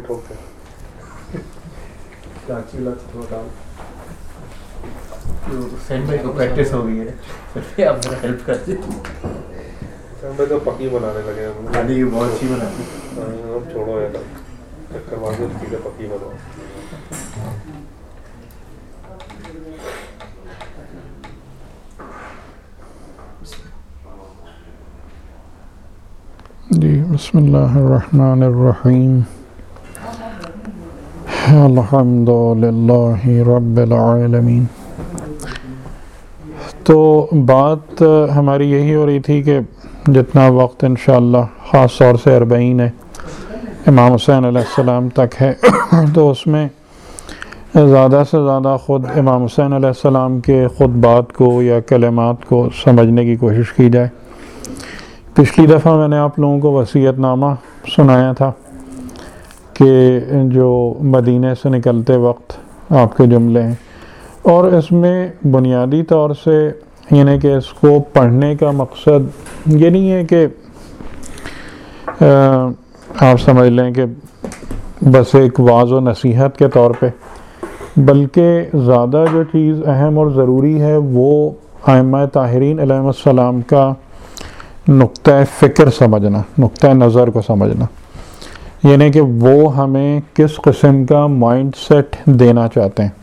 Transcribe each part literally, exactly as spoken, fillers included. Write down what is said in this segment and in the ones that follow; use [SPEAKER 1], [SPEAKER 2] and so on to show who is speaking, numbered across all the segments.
[SPEAKER 1] ٹھوکتے ہیں.
[SPEAKER 2] سین بھائی کو پریکٹس ہو گئی ہے, پھر آپ ذرا ہیلپ کر دیں.
[SPEAKER 1] سین بھائی تو پکی بنانے لگے ہیں.
[SPEAKER 2] ہاں جی بہت اچھی بناتی ہے.
[SPEAKER 1] اب چھوڑو ہے چکر مار کے چیزیں پکی بناؤ.
[SPEAKER 3] جی بسم اللہ الرحمن الرحیم. الحمد للہ رب العالمین. تو بات ہماری یہی ہو رہی تھی کہ جتنا وقت انشاءاللہ خاص طور سے اربعین ہے امام حسین علیہ السلام تک ہے, تو اس میں زیادہ سے زیادہ خود امام حسین علیہ السلام کے خطبات کو یا کلمات کو سمجھنے کی کوشش کی جائے. پچھلی دفعہ میں نے آپ لوگوں کو وصیت نامہ سنایا تھا کہ جو مدینے سے نکلتے وقت آپ کے جملے ہیں, اور اس میں بنیادی طور سے یعنی کہ اس کو پڑھنے کا مقصد یہ نہیں ہے کہ آپ سمجھ لیں کہ بس ایک وعظ و نصیحت کے طور پہ, بلکہ زیادہ جو چیز اہم اور ضروری ہے وہ ائمہ طاہرین علیہم السلام کا نقطہ فکر سمجھنا, نقطہ نظر کو سمجھنا, یعنی کہ وہ ہمیں کس قسم کا مائنڈ سیٹ دینا چاہتے ہیں.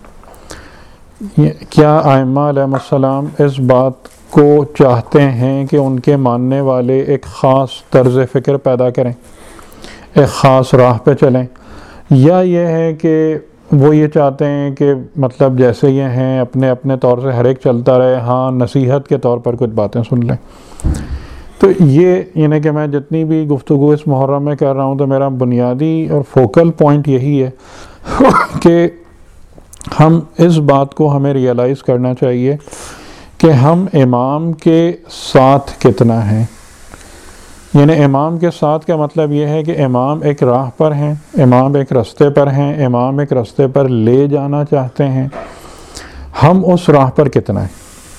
[SPEAKER 3] کیا ائمہ علیہم السلام اس بات کو چاہتے ہیں کہ ان کے ماننے والے ایک خاص طرز فکر پیدا کریں, ایک خاص راہ پہ چلیں, یا یہ ہے کہ وہ یہ چاہتے ہیں کہ مطلب جیسے یہ ہیں اپنے اپنے طور سے ہر ایک چلتا رہے, ہاں نصیحت کے طور پر کچھ باتیں سن لیں. تو یہ یعنی کہ میں جتنی بھی گفتگو اس محرم میں کر رہا ہوں تو میرا بنیادی اور فوکل پوائنٹ یہی ہے کہ ہم اس بات کو ہمیں ریئلائز کرنا چاہیے کہ ہم امام کے ساتھ کتنا ہیں. یعنی امام کے ساتھ کا مطلب یہ ہے کہ امام ایک راہ پر ہیں, امام ایک رستے پر ہیں, امام ایک رستے پر لے جانا چاہتے ہیں, ہم اس راہ پر کتنا ہیں.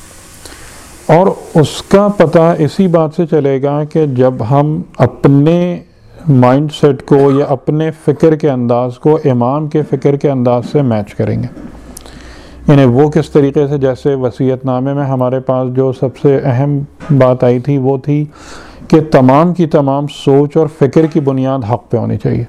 [SPEAKER 3] اور اس کا پتہ اسی بات سے چلے گا کہ جب ہم اپنے مائنڈ سیٹ کو یا اپنے فکر کے انداز کو امام کے فکر کے انداز سے میچ کریں گے. یعنی وہ کس طریقے سے, جیسے وصیت نامے میں ہمارے پاس جو سب سے اہم بات آئی تھی وہ تھی کہ تمام کی تمام سوچ اور فکر کی بنیاد حق پہ ہونی چاہیے,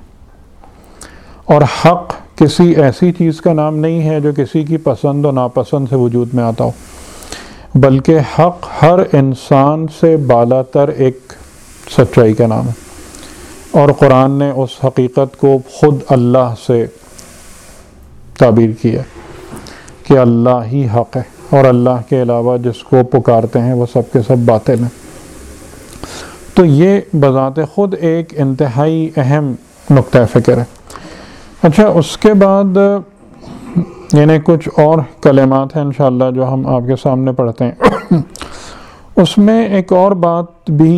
[SPEAKER 3] اور حق کسی ایسی چیز کا نام نہیں ہے جو کسی کی پسند و ناپسند سے وجود میں آتا ہو, بلکہ حق ہر انسان سے بالا تر ایک سچائی کا نام ہے. اور قرآن نے اس حقیقت کو خود اللہ سے تعبیر کیا کہ اللہ ہی حق ہے, اور اللہ کے علاوہ جس کو پکارتے ہیں وہ سب کے سب باطل ہیں. تو یہ بذات خود ایک انتہائی اہم نقطہ فکر ہے. اچھا, اس کے بعد یعنی کچھ اور کلمات ہیں انشاءاللہ جو ہم آپ کے سامنے پڑھتے ہیں. اس میں ایک اور بات بھی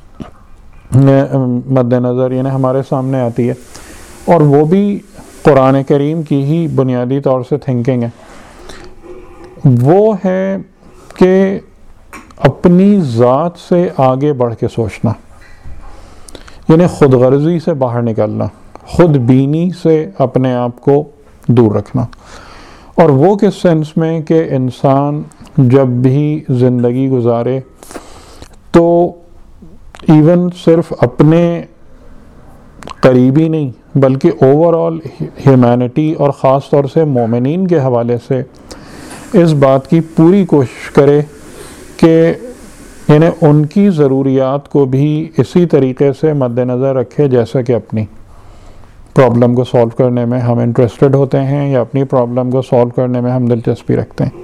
[SPEAKER 3] مد نظر یعنی ہمارے سامنے آتی ہے, اور وہ بھی قرآن کریم کی ہی بنیادی طور سے تھنکنگ ہے. وہ ہے کہ اپنی ذات سے آگے بڑھ کے سوچنا, یعنی خود غرضی سے باہر نکلنا, خود بینی سے اپنے آپ کو دور رکھنا. اور وہ کس سینس میں کہ انسان جب بھی زندگی گزارے تو ایون صرف اپنے قریبی نہیں بلکہ اوور آل ہیومینٹی اور خاص طور سے مومنین کے حوالے سے اس بات کی پوری کوشش کرے کہ یعنی ان کی ضروریات کو بھی اسی طریقے سے مد نظر رکھے جیسا کہ اپنی پرابلم کو سولو کرنے میں ہم انٹرسٹڈ ہوتے ہیں یا اپنی پرابلم کو سولو کرنے میں ہم دلچسپی رکھتے ہیں.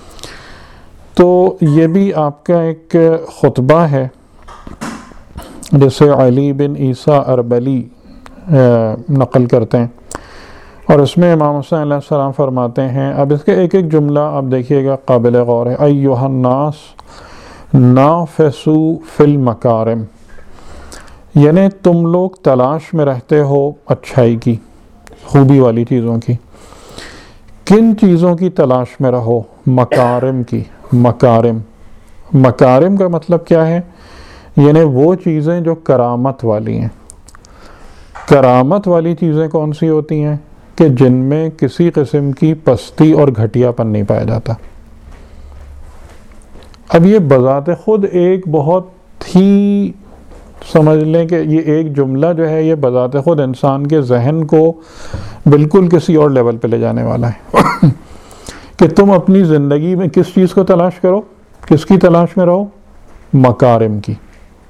[SPEAKER 3] تو یہ بھی آپ کا ایک خطبہ ہے جسے علی بن عیسیٰ اربلی نقل کرتے ہیں, اور اس میں امام حسین علیہ السلام فرماتے ہیں, اب اس کے ایک ایک جملہ آپ دیکھیے گا قابل غور ہے. ایھا الناس نافسوا فی المکارم, یعنی تم لوگ تلاش میں رہتے ہو اچھائی کی, خوبی والی چیزوں کی. کن چیزوں کی تلاش میں رہو؟ مکارم کی. مکارم مکارم کا مطلب کیا ہے؟ یعنی وہ چیزیں جو کرامت والی ہیں. کرامت والی چیزیں کون سی ہوتی ہیں کہ جن میں کسی قسم کی پستی اور گھٹیا پن نہیں پایا جاتا. اب یہ بذات خود ایک بہت ہی سمجھ لیں کہ یہ ایک جملہ جو ہے یہ بذات خود انسان کے ذہن کو بالکل کسی اور لیول پہ لے جانے والا ہے کہ تم اپنی زندگی میں کس چیز کو تلاش کرو, کس کی تلاش میں رہو, مکارم کی.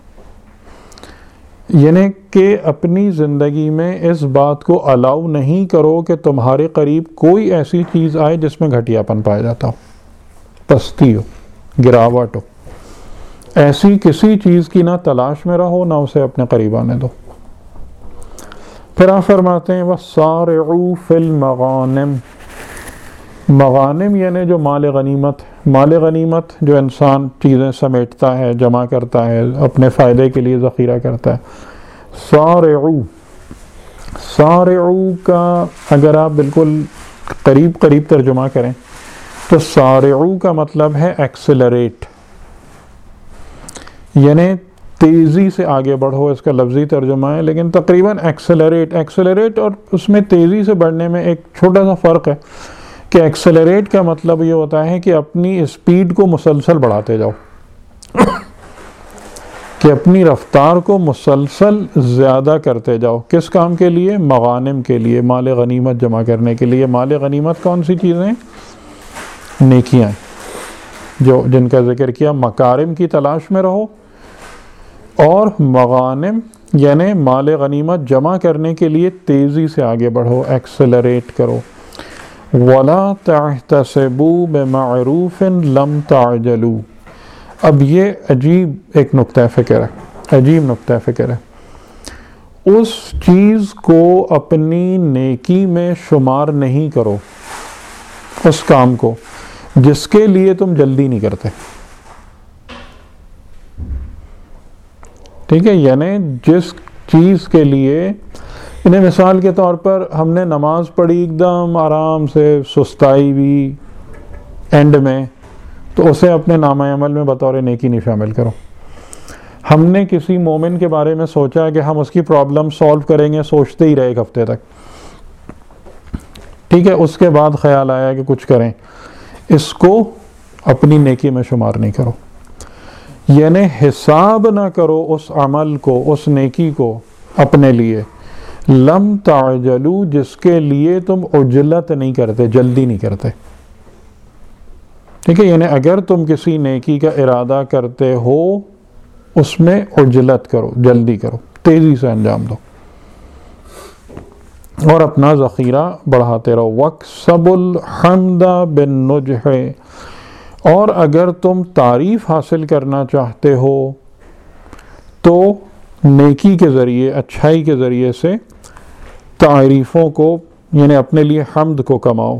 [SPEAKER 3] یعنی کہ اپنی زندگی میں اس بات کو الاؤ نہیں کرو کہ تمہارے قریب کوئی ایسی چیز آئے جس میں گھٹیا پن پایا جاتا ہو, پستی ہو, گراوٹ ہو. ایسی کسی چیز کی نہ تلاش میں رہو نہ اسے اپنے قریب آنے دو. پھر آپ فرماتے ہیں وَسَارِعُوا فِي الْمَغَانِمِ. مغانم یعنی جو مال غنیمت, مال غنیمت جو انسان چیزیں سمیٹتا ہے, جمع کرتا ہے, اپنے فائدے کے لیے ذخیرہ کرتا ہے. سارعو, سارعو کا اگر آپ بالکل قریب قریب ترجمہ کریں تو سارعو کا مطلب ہے ایکسلریٹ, یعنی تیزی سے آگے بڑھو, اس کا لفظی ترجمہ ہے. لیکن تقریباً ایکسلریٹ ایکسلریٹ اور اس میں تیزی سے بڑھنے میں ایک چھوٹا سا فرق ہے کہ ایکسلریٹ کا مطلب یہ ہوتا ہے کہ اپنی اسپیڈ کو مسلسل بڑھاتے جاؤ, کہ اپنی رفتار کو مسلسل زیادہ کرتے جاؤ. کس کام کے لیے؟ مغانم کے لیے, مال غنیمت جمع کرنے کے لیے. مال غنیمت کون سی چیزیں؟ نیکیاں جو جن کا ذکر کیا. مکارم کی تلاش میں رہو اور مغانم یعنی مال غنیمت جمع کرنے کے لیے تیزی سے آگے بڑھو, ایکسلریٹ کرو. وَلَا تَحْتَسِبُوا بِمَعْرُوفٍ لَمْ تَعْجَلُوا. اب یہ عجیب ایک نقطہ فکر ہے, عجیب نقطہ فکر ہے. اس چیز کو اپنی نیکی میں شمار نہیں کرو, اس کام کو جس کے لیے تم جلدی نہیں کرتے. ٹھیک ہے, یعنی جس چیز کے لیے, انہیں مثال کے طور پر ہم نے نماز پڑھی ایک دم آرام سے, سستائی بھی اینڈ میں, تو اسے اپنے نامہ عمل میں بطور نیکی نہیں شامل کرو. ہم نے کسی مومن کے بارے میں سوچا کہ ہم اس کی پرابلم سولو کریں گے, سوچتے ہی رہے ایک ہفتے تک, ٹھیک ہے, اس کے بعد خیال آیا کہ کچھ کریں, اس کو اپنی نیکی میں شمار نہیں کرو. یعنی حساب نہ کرو اس عمل کو, اس نیکی کو اپنے لیے. لم تعجلو, جس کے لیے تم عجلت نہیں کرتے, جلدی نہیں کرتے. ٹھیک ہے, یعنی اگر تم کسی نیکی کا ارادہ کرتے ہو اس میں عجلت کرو, جلدی کرو, تیزی سے انجام دو اور اپنا ذخیرہ بڑھاتے رہو. وَاكْسَبُوا الْحَمْدَ بِالنُّجْحِ. اور اگر تم تعریف حاصل کرنا چاہتے ہو تو نیکی کے ذریعے, اچھائی کے ذریعے سے تعریفوں کو یعنی اپنے لیے حمد کو کماؤ,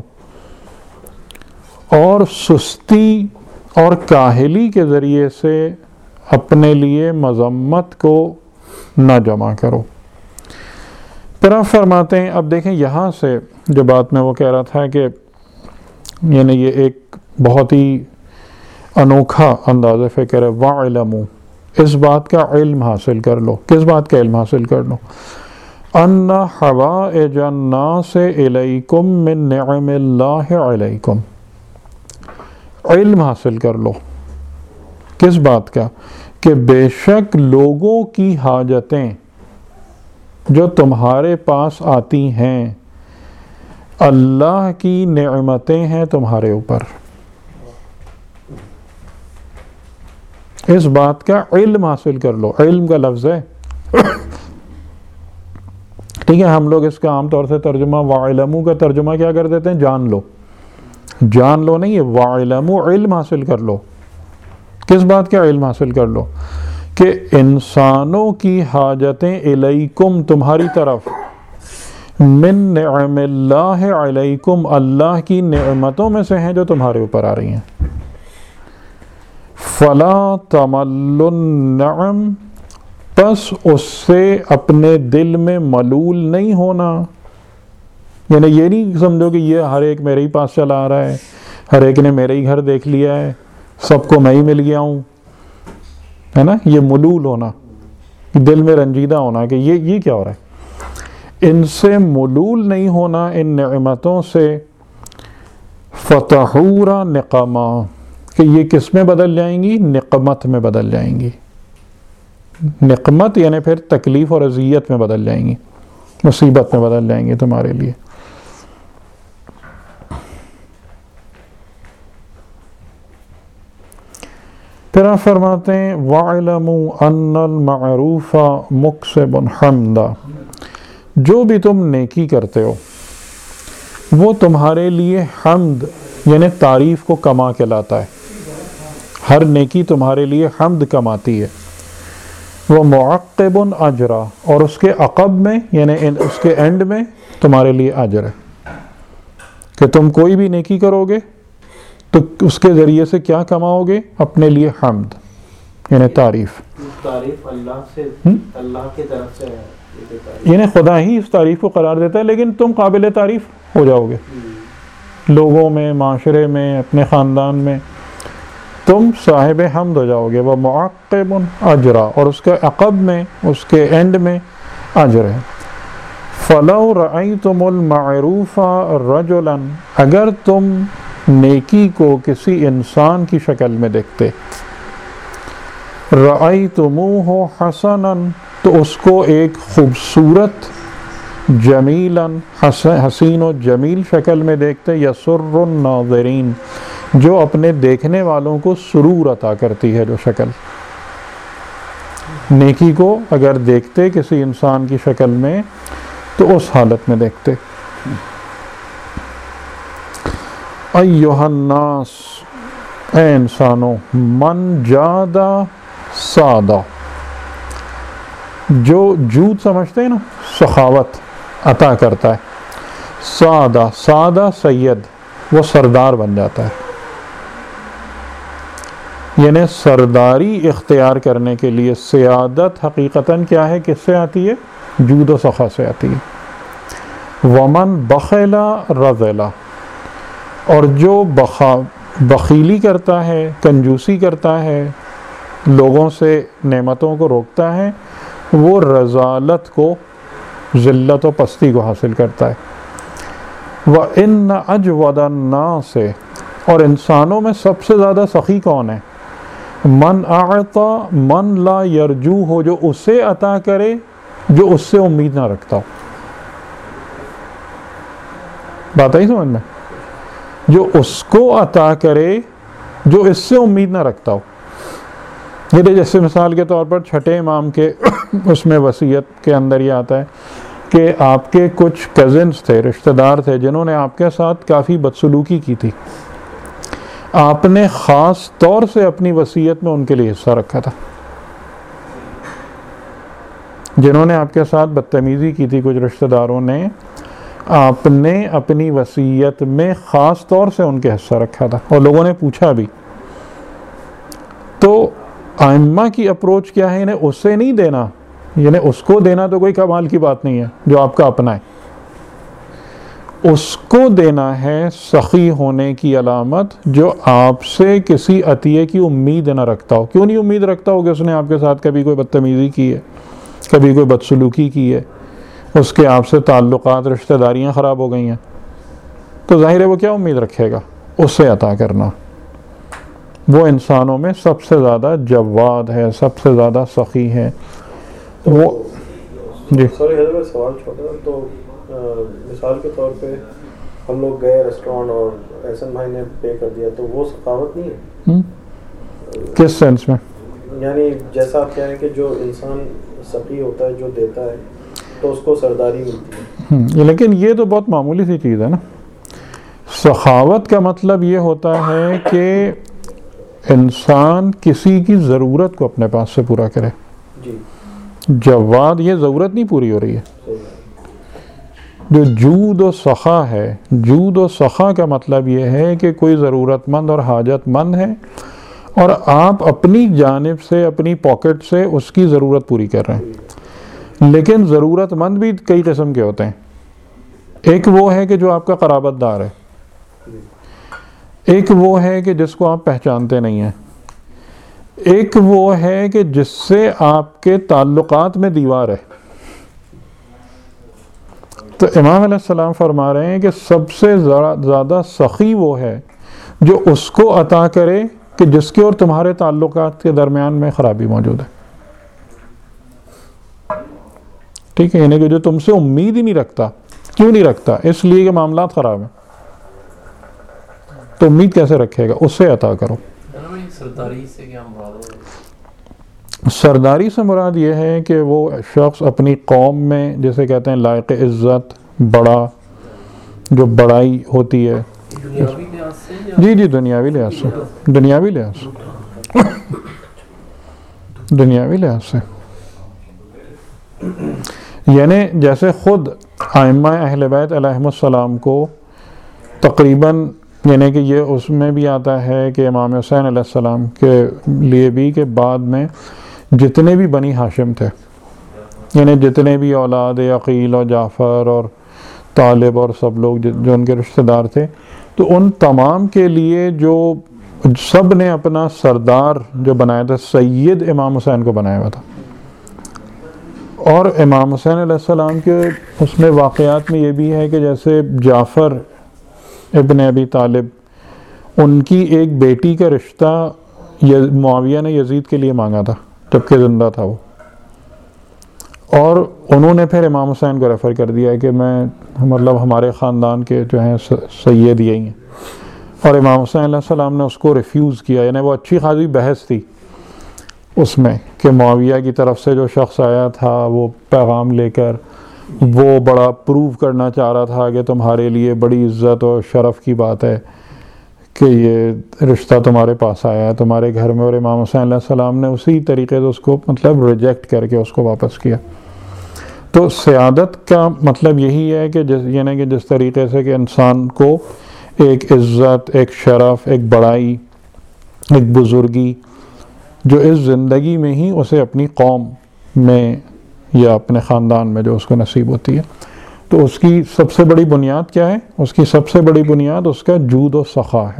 [SPEAKER 3] اور سستی اور کاہلی کے ذریعے سے اپنے لیے مذمت کو نہ جمع کرو. پھر آپ فرماتے ہیں, اب دیکھیں یہاں سے جو بات میں وہ کہہ رہا تھا کہ یعنی یہ ایک بہت ہی انوکھا انداز فکر ہے. وَعْلَمُوا, اس بات کا علم حاصل کر لو. کس بات کا علم حاصل کر لو؟ ان حوائج الناس الیکم من نعم اللہ علیکم. علم حاصل کر لو. کس بات کا؟ کہ بے شک لوگوں کی حاجتیں جو تمہارے پاس آتی ہیں اللہ کی نعمتیں ہیں تمہارے اوپر. اس بات کا علم حاصل کر لو. علم کا لفظ ہے, ٹھیک ہے. ہم لوگ اس کا عام طور سے ترجمہ وَعِلَمُوا کا ترجمہ کیا کر دیتے ہیں؟ جان لو. جان لو نہیں ہے, وَعِلَمُوا, علم حاصل کر لو. کس بات کا علم حاصل کر لو؟ کہ انسانوں کی حاجتیں الیکم, تمہاری طرف, من نعم اللہ علیکم, اللہ کی نعمتوں میں سے ہیں جو تمہارے اوپر آ رہی ہیں. فلا تمل النعم, پس اس سے اپنے دل میں ملول نہیں ہونا. یعنی یہ نہیں سمجھو کہ یہ ہر ایک میرے ہی پاس چلا آ رہا ہے, ہر ایک نے میرے ہی گھر دیکھ لیا ہے, سب کو میں ہی مل گیا ہوں, ہے نا. یہ ملول ہونا, دل میں رنجیدہ ہونا کہ یہ یہ کیا ہو رہا ہے. ان سے ملول نہیں ہونا ان نعمتوں سے، فتحورا نقما، کہ یہ کس میں بدل جائیں گی؟ نقمت میں بدل جائیں گی. نقمت یعنی پھر تکلیف اور اذیت میں بدل جائیں گی، مصیبت میں بدل جائیں گی تمہارے لیے. پھر آپ فرماتے ہیں وَاعْلَمُوا أَنَّ الْمَعْرُوفَ مُكْسِبٌ حَمْدًا، جو بھی تم نیکی کرتے ہو وہ تمہارے لیے حمد یعنی تعریف کو کما کے لاتا ہے. ہر نیکی تمہارے لیے حمد کماتی ہے. وہ معقب اجرا، اور اس کے عقب میں یعنی اس کے اینڈ میں تمہارے لیے اجر ہے کہ تم کوئی بھی نیکی کرو گے تو اس کے ذریعے سے کیا کماؤ گے؟ اپنے لیے حمد یعنی تعریف.
[SPEAKER 2] تعریف اللہ سے، اللہ کی طرف سے ہے،
[SPEAKER 3] یعنی خدا ہی اس تعریف کو قرار دیتا ہے، لیکن تم قابل تعریف ہو جاؤ گے لوگوں میں، معاشرے میں، اپنے خاندان میں، تم صاحب حمد ہو جاؤ گے. وہ معقب اجرا، اور اس کے عقب میں اس کے اینڈ میں اجر ہے. فلو رأیتم المعروف رجلا، اگر تم نیکی کو کسی انسان کی شکل میں دیکھتے، رأیتموہ حسنا، تو اس کو ایک خوبصورت، جمیلا، حسین و جمیل شکل میں دیکھتے، یسر الناظرین، جو اپنے دیکھنے والوں کو سرور عطا کرتی ہے. جو شکل نیکی کو اگر دیکھتے کسی انسان کی شکل میں تو اس حالت میں دیکھتے. ایھا الناس، اے انسانوں، من جادا سادہ، جو جود سمجھتے ہیں نا، سخاوت عطا کرتا ہے. سادہ، سادہ سید، وہ سردار بن جاتا ہے. یعنی سرداری اختیار کرنے کے لیے سیادت حقیقتاً کیا ہے؟ کس سے آتی ہے؟ جود و سخا سے آتی ہے. ومن بخلا رذلا، اور جو بخا بخیلی کرتا ہے، کنجوسی کرتا ہے، لوگوں سے نعمتوں کو روکتا ہے، وہ رذالت کو، ذلت و پستی کو حاصل کرتا ہے. وَإِنَّ أَجْوَدَ النَّاسِ، اور انسانوں میں سب سے زیادہ سخی کون ہے؟ من اعطا من لا یرجو، ہو جو اسے عطا کرے جو اس سے امید نہ رکھتا ہو. بات آئی سمجھ میں؟ جو اس کو عطا کرے جو اس سے امید نہ رکھتا ہو. یہ جیسے مثال کے طور پر چھٹے امام کے اس میں وصیت کے اندر یہ آتا ہے کہ آپ کے کچھ کزنز تھے، رشتہ دار تھے، جنہوں نے آپ کے ساتھ کافی بدسلوکی کی تھی. آپ نے خاص طور سے اپنی وصیت میں ان کے لیے حصہ رکھا تھا. جنہوں نے آپ کے ساتھ بدتمیزی کی تھی، کچھ رشتہ داروں نے، آپ نے اپنی وصیت میں خاص طور سے ان کے حصہ رکھا تھا. اور لوگوں نے پوچھا بھی. تو ائمہ کی اپروچ کیا ہے؟ انہیں اسے نہیں دینا، یعنی اس کو دینا تو کوئی کمال کی بات نہیں ہے جو آپ کا اپنا ہے. اس کو دینا ہے سخی ہونے کی علامت جو آپ سے کسی عطیے کی امید نہ رکھتا ہو. کیوں نہیں امید رکھتا ہو؟ کہ اس نے آپ کے ساتھ کبھی کوئی بدتمیزی کی ہے، کبھی کوئی بدسلوکی کی ہے، اس کے آپ سے تعلقات، رشتہ داریاں خراب ہو گئی ہیں، تو ظاہر ہے وہ کیا امید رکھے گا؟ اسے عطا کرنا. وہ انسانوں میں سب سے زیادہ جواد ہے، سب سے زیادہ سخی ہے. وہ جی
[SPEAKER 1] سوری حضرت سوال چھوٹا. تو مثال کے طور پہ ہم لوگ گئے ریسٹورینٹ اور احسن بھائی نے پے کر دیا، تو وہ ثقافت نہیں ہے؟
[SPEAKER 3] کس سینس میں؟
[SPEAKER 1] یعنی جیسا آپ کہہ رہے ہیں کہ جو انسان سخی ہوتا ہے، جو دیتا ہے، تو اس کو سرداری ملتی ہے.
[SPEAKER 3] لیکن یہ تو بہت معمولی سی چیز ہے نا. سخاوت کا مطلب یہ ہوتا ہے کہ انسان کسی کی ضرورت کو اپنے پاس سے پورا کرے.
[SPEAKER 1] جی
[SPEAKER 3] جواد، یہ ضرورت نہیں پوری ہو رہی ہے. جو جود و سخا ہے، جود و سخا کا مطلب یہ ہے کہ کوئی ضرورت مند اور حاجت مند ہے اور آپ اپنی جانب سے، اپنی پاکٹ سے اس کی ضرورت پوری کر رہے ہیں. لیکن ضرورت مند بھی کئی قسم کے ہوتے ہیں. ایک وہ ہے کہ جو آپ کا قرابت دار ہے، ایک وہ ہے کہ جس کو آپ پہچانتے نہیں ہیں، ایک وہ ہے کہ جس سے آپ کے تعلقات میں دیوار ہے. تو امام علیہ السلام فرما رہے ہیں کہ سب سے زیادہ سخی وہ ہے جو اس کو عطا کرے کہ جس کے اور تمہارے تعلقات کے درمیان میں خرابی موجود ہے. ٹھیک ہے، یعنی کہ جو تم سے امید ہی نہیں رکھتا. کیوں نہیں رکھتا؟ اس لیے کہ معاملات خراب ہیں. تو امید کیسے رکھے گا؟ اس سے عطا کرو.
[SPEAKER 2] سرداری سے کیا مراد ہے؟
[SPEAKER 3] سرداری سے مراد یہ ہے کہ وہ شخص اپنی قوم میں جسے کہتے ہیں لائق عزت، بڑا، جو بڑائی ہوتی ہے.
[SPEAKER 2] دنیاوی لحاظ سے؟
[SPEAKER 3] جی جی دنیاوی لحاظ سے، دنیاوی لحاظ سے، دنیاوی لحاظ سے. یعنی جیسے خود ائمہ اہل بیت علیہم السلام کو تقریباً، یعنی کہ یہ اس میں بھی آتا ہے کہ امام حسین علیہ السلام کے لیے بھی کہ بعد میں جتنے بھی بنی ہاشم تھے، یعنی جتنے بھی اولاد عقیل اور جعفر اور طالب اور سب لوگ جو ان کے رشتہ دار تھے، تو ان تمام کے لیے جو سب نے اپنا سردار جو بنایا تھا، سید امام حسین کو بنایا ہوا تھا. اور امام حسین علیہ السلام کے اس میں واقعات میں یہ بھی ہے کہ جیسے جعفر ابن ابی طالب، ان کی ایک بیٹی کا رشتہ معاویہ نے یزید کے لیے مانگا تھا جبکہ زندہ تھا وہ، اور انہوں نے پھر امام حسین کو ریفر کر دیا کہ میں مطلب ہمارے خاندان کے جو ہیں سید یہی ہیں، اور امام حسین علیہ السلام نے اس کو ریفیوز کیا. یعنی وہ اچھی خاصی بحث تھی اس میں کہ معاویہ کی طرف سے جو شخص آیا تھا وہ پیغام لے کر وہ بڑا پروو کرنا چاہ رہا تھا کہ تمہارے لیے بڑی عزت اور شرف کی بات ہے کہ یہ رشتہ تمہارے پاس آیا ہے تمہارے گھر میں، اور امام حسین علیہ السلام نے اسی طریقے سے اس کو مطلب ریجیکٹ کر کے اس کو واپس کیا. تو سیادت کا مطلب یہی ہے کہ جس یعنی کہ جس طریقے سے کہ انسان کو ایک عزت، ایک شرف، ایک بڑائی، ایک بزرگی جو اس زندگی میں ہی اسے اپنی قوم میں یا اپنے خاندان میں جو اس کو نصیب ہوتی ہے، تو اس کی سب سے بڑی بنیاد کیا ہے؟ اس کی سب سے بڑی بنیاد اس کا جود و سخا ہے.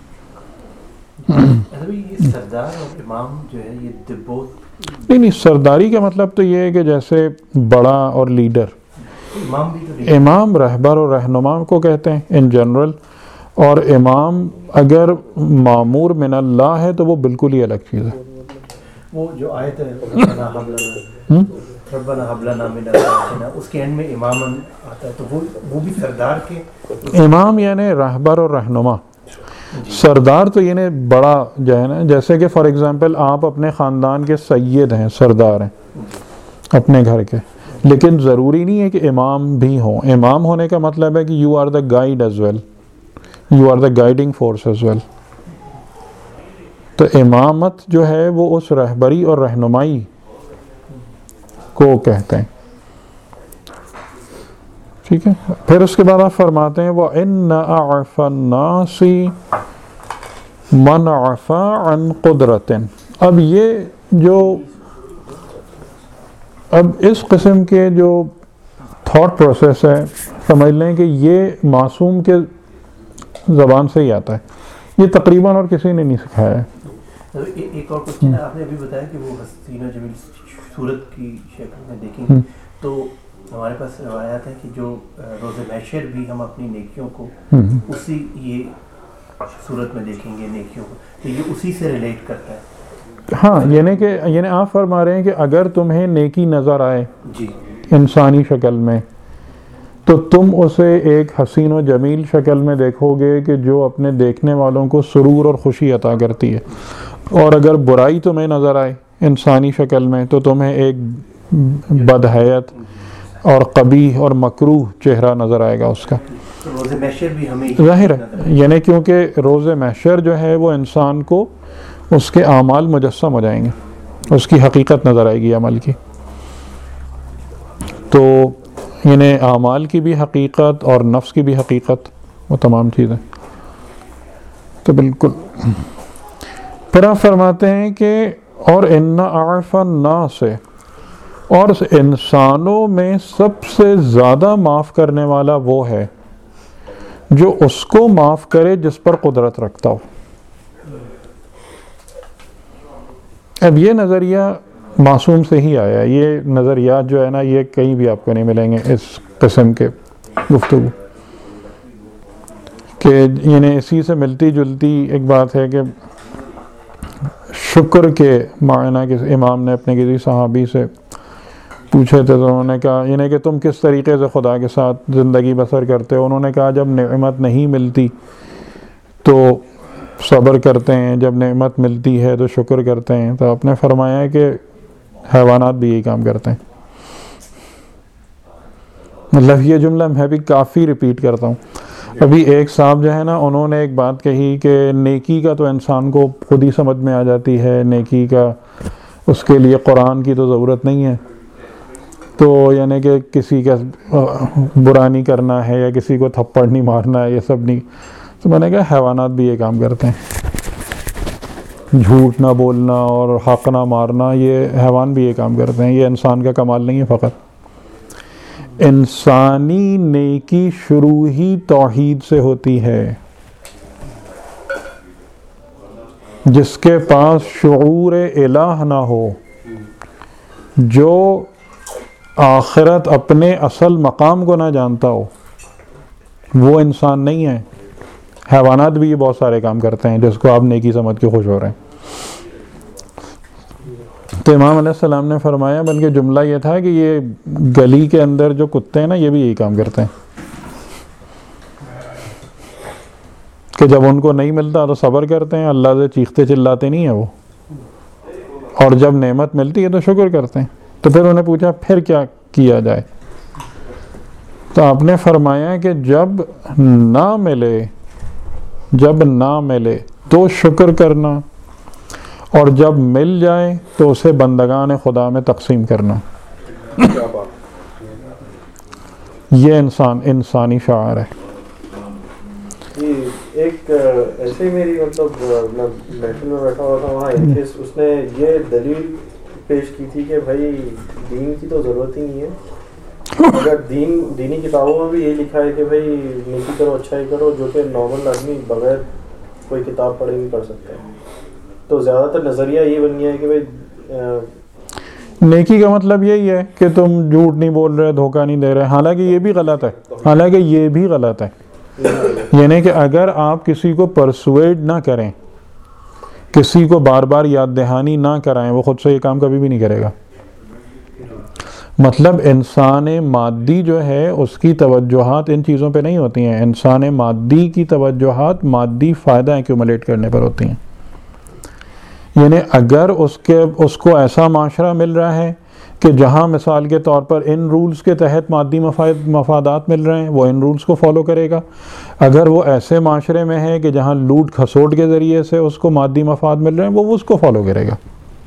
[SPEAKER 2] یہ سردار اور امام جو ہے یہ
[SPEAKER 3] نہیں نہیں سرداری کا مطلب تو یہ ہے کہ جیسے بڑا اور لیڈر،
[SPEAKER 2] امام بھی تو لیڈر،
[SPEAKER 3] امام رہبر اور رہنما کو کہتے ہیں ان جنرل، اور امام اگر معمور من اللہ ہے تو وہ بالکل ہی الگ چیز ہے.
[SPEAKER 2] وہ جو آیت ہے ربنا ہب لنا ربنا ہب لنا من ازواجنا، اس کے اینڈ میں امام آتا ہے، تو وہ وہ بھی سردار کے
[SPEAKER 3] امام یعنی رہبر اور رہنما. سردار تو یعنی بڑا جو ہے نا، جیسے کہ فار ایگزامپل آپ اپنے خاندان کے سید ہیں، سردار ہیں اپنے گھر کے، لیکن ضروری نہیں ہے کہ امام بھی ہوں. امام ہونے کا مطلب ہے کہ you are the guide as well, you are the guiding force as well. تو امامت جو ہے وہ اس رہبری اور رہنمائی کو کہتے ہیں. ٹھیک ہے، پھر اس کے بعد آپ فرماتے ہیں وَإِنَّ أَعْفَ النَّاسِ مَنْ عَفَا عَنْ قُدْرَةٍ. اب یہ جو اب اس قسم کے جو تھاٹ پروسیس ہے، سمجھ لیں کہ یہ معصوم کے زبان سے ہی آتا ہے، یہ تقریباً اور کسی نے نہیں سکھایا ہے.
[SPEAKER 2] ایک اور کوشچن آپ نے ابھی بتایا کہ وہ حسین و جمیل صورت کی شکل میں دیکھیں گے، تو ہمارے پاس روایات ہیں کہ جو روز محشر بھی ہم اپنی نیکیوں کو اسی یہ صورت میں دیکھیں گے نیکیوں کو، تو یہ اسی سے ریلیٹ کرتا ہے.
[SPEAKER 3] ہاں، یعنی کہ یعنی آپ فرما رہے ہیں کہ اگر تمہیں نیکی نظر آئے
[SPEAKER 2] جی
[SPEAKER 3] انسانی شکل میں تو تم اسے ایک حسین و جمیل شکل میں دیکھو گے کہ جو اپنے دیکھنے والوں کو سرور اور خوشی عطا کرتی ہے. اور اگر برائی تمہیں نظر آئے انسانی شکل میں تو تمہیں ایک بدحیت اور قبیح اور مکروہ چہرہ نظر آئے گا اس کا.
[SPEAKER 2] روز محشر بھی ہمیں
[SPEAKER 3] ظاہر ہے، یعنی کیونکہ روز محشر جو ہے وہ انسان کو اس کے اعمال مجسم ہو جائیں گے، اس کی حقیقت نظر آئے گی عمل کی. تو یعنی اعمال کی بھی حقیقت اور نفس کی بھی حقیقت، وہ تمام چیزیں. تو بالکل پھر آپ فرماتے ہیں کہ اور ان اعف الناس، اور انسانوں میں سب سے زیادہ معاف کرنے والا وہ ہے جو اس کو معاف کرے جس پر قدرت رکھتا ہو. اب یہ نظریہ معصوم سے ہی آیا ہے. یہ نظریات جو ہے نا یہ کہیں بھی آپ کو نہیں ملیں گے اس قسم کے گفتگو کہ یعنی اسی سے ملتی جلتی ایک بات ہے کہ شکر کے معنی کسی امام نے اپنے کسی صحابی سے پوچھے تھے تو انہوں نے کہا یعنی کہ تم کس طریقے سے خدا کے ساتھ زندگی بسر کرتے ہو. انہوں نے کہا جب نعمت نہیں ملتی تو صبر کرتے ہیں, جب نعمت ملتی ہے تو شکر کرتے ہیں. تو آپ نے فرمایا کہ حیوانات بھی یہی کام کرتے ہیں. مطلب یہ جملہ میں بھی کافی ریپیٹ کرتا ہوں. ابھی ایک صاحب جو ہے نا انہوں نے ایک بات کہی کہ نیکی کا تو انسان کو خود ہی سمجھ میں آ جاتی ہے, نیکی کا اس کے لیے قرآن کی تو ضرورت نہیں ہے. تو یعنی کہ کسی کا برا نہیں کرنا ہے یا کسی کو تھپڑ نہیں مارنا ہے, یہ سب نہیں. تو میں نے کہا حیوانات بھی یہ کام کرتے ہیں, جھوٹ نہ بولنا اور حق نہ مارنا, یہ حیوان بھی یہ کام کرتے ہیں. یہ انسان کا کمال نہیں ہے فقط. انسانی نیکی شروع ہی توحید سے ہوتی ہے. جس کے پاس شعور الہ نہ ہو, جو آخرت اپنے اصل مقام کو نہ جانتا ہو, وہ انسان نہیں ہے. حیوانات بھی یہ بہت سارے کام کرتے ہیں جس کو آپ نیکی سمجھ کے خوش ہو رہے ہیں. تو امام علیہ السلام نے فرمایا, بلکہ جملہ یہ تھا کہ یہ گلی کے اندر جو کتے ہیں نا یہ بھی یہی کام کرتے ہیں کہ جب ان کو نہیں ملتا تو صبر کرتے ہیں, اللہ سے چیختے چلاتے نہیں ہیں وہ, اور جب نعمت ملتی ہے تو شکر کرتے ہیں. تو پھر انہیں پوچھا پھر کیا کیا جائے, تو آپ نے فرمایا کہ جب نہ ملے جب نہ ملے تو شکر کرنا, اور جب مل جائے تو اسے بندگان خدا میں تقسیم کرنا. یہ انسان انسانی شعار ہے.
[SPEAKER 1] ایک ایسے میری مطلب میں محفل میں بیٹھا ہوا تھا وہاں, اس نے یہ دلیل پیش کی تھی کہ بھائی دین کی تو ضرورت ہی نہیں ہے. اگر دین دینی کتابوں میں بھی یہ لکھا ہے کہ بھائی نیکی کرو اچھائی کرو, جو کہ نارمل آدمی بغیر کوئی کتاب پڑھے بھی کر سکتا ہے. تو زیادہ تر نظریہ یہ بن گیا ہے کہ بھائی
[SPEAKER 3] نیکی کا مطلب یہی ہے کہ تم جھوٹ نہیں بول رہے, دھوکہ نہیں دے رہے. حالانکہ یہ بھی غلط ہے, حالانکہ یہ بھی غلط ہے. یعنی کہ اگر آپ کسی کو پرسویڈ نہ کریں, کسی کو بار بار یاد دہانی نہ کرائیں, وہ خود سے یہ کام کبھی بھی نہیں کرے گا. مطلب انسان مادی جو ہے اس کی توجہات ان چیزوں پہ نہیں ہوتی ہیں. انسان مادی کی توجہات مادی فائدہ ایکومولیٹ کرنے پر ہوتی ہیں. یعنی اگر اس کے اس کو ایسا معاشرہ مل رہا ہے کہ جہاں مثال کے طور پر ان رولز کے تحت مادی مفاد مفادات مل رہے ہیں, وہ ان رولز کو فالو کرے گا. اگر وہ ایسے معاشرے میں ہے کہ جہاں لوٹ کھسوٹ کے ذریعے سے اس کو مادی مفاد مل رہے ہیں, وہ اس کو فالو کرے گا.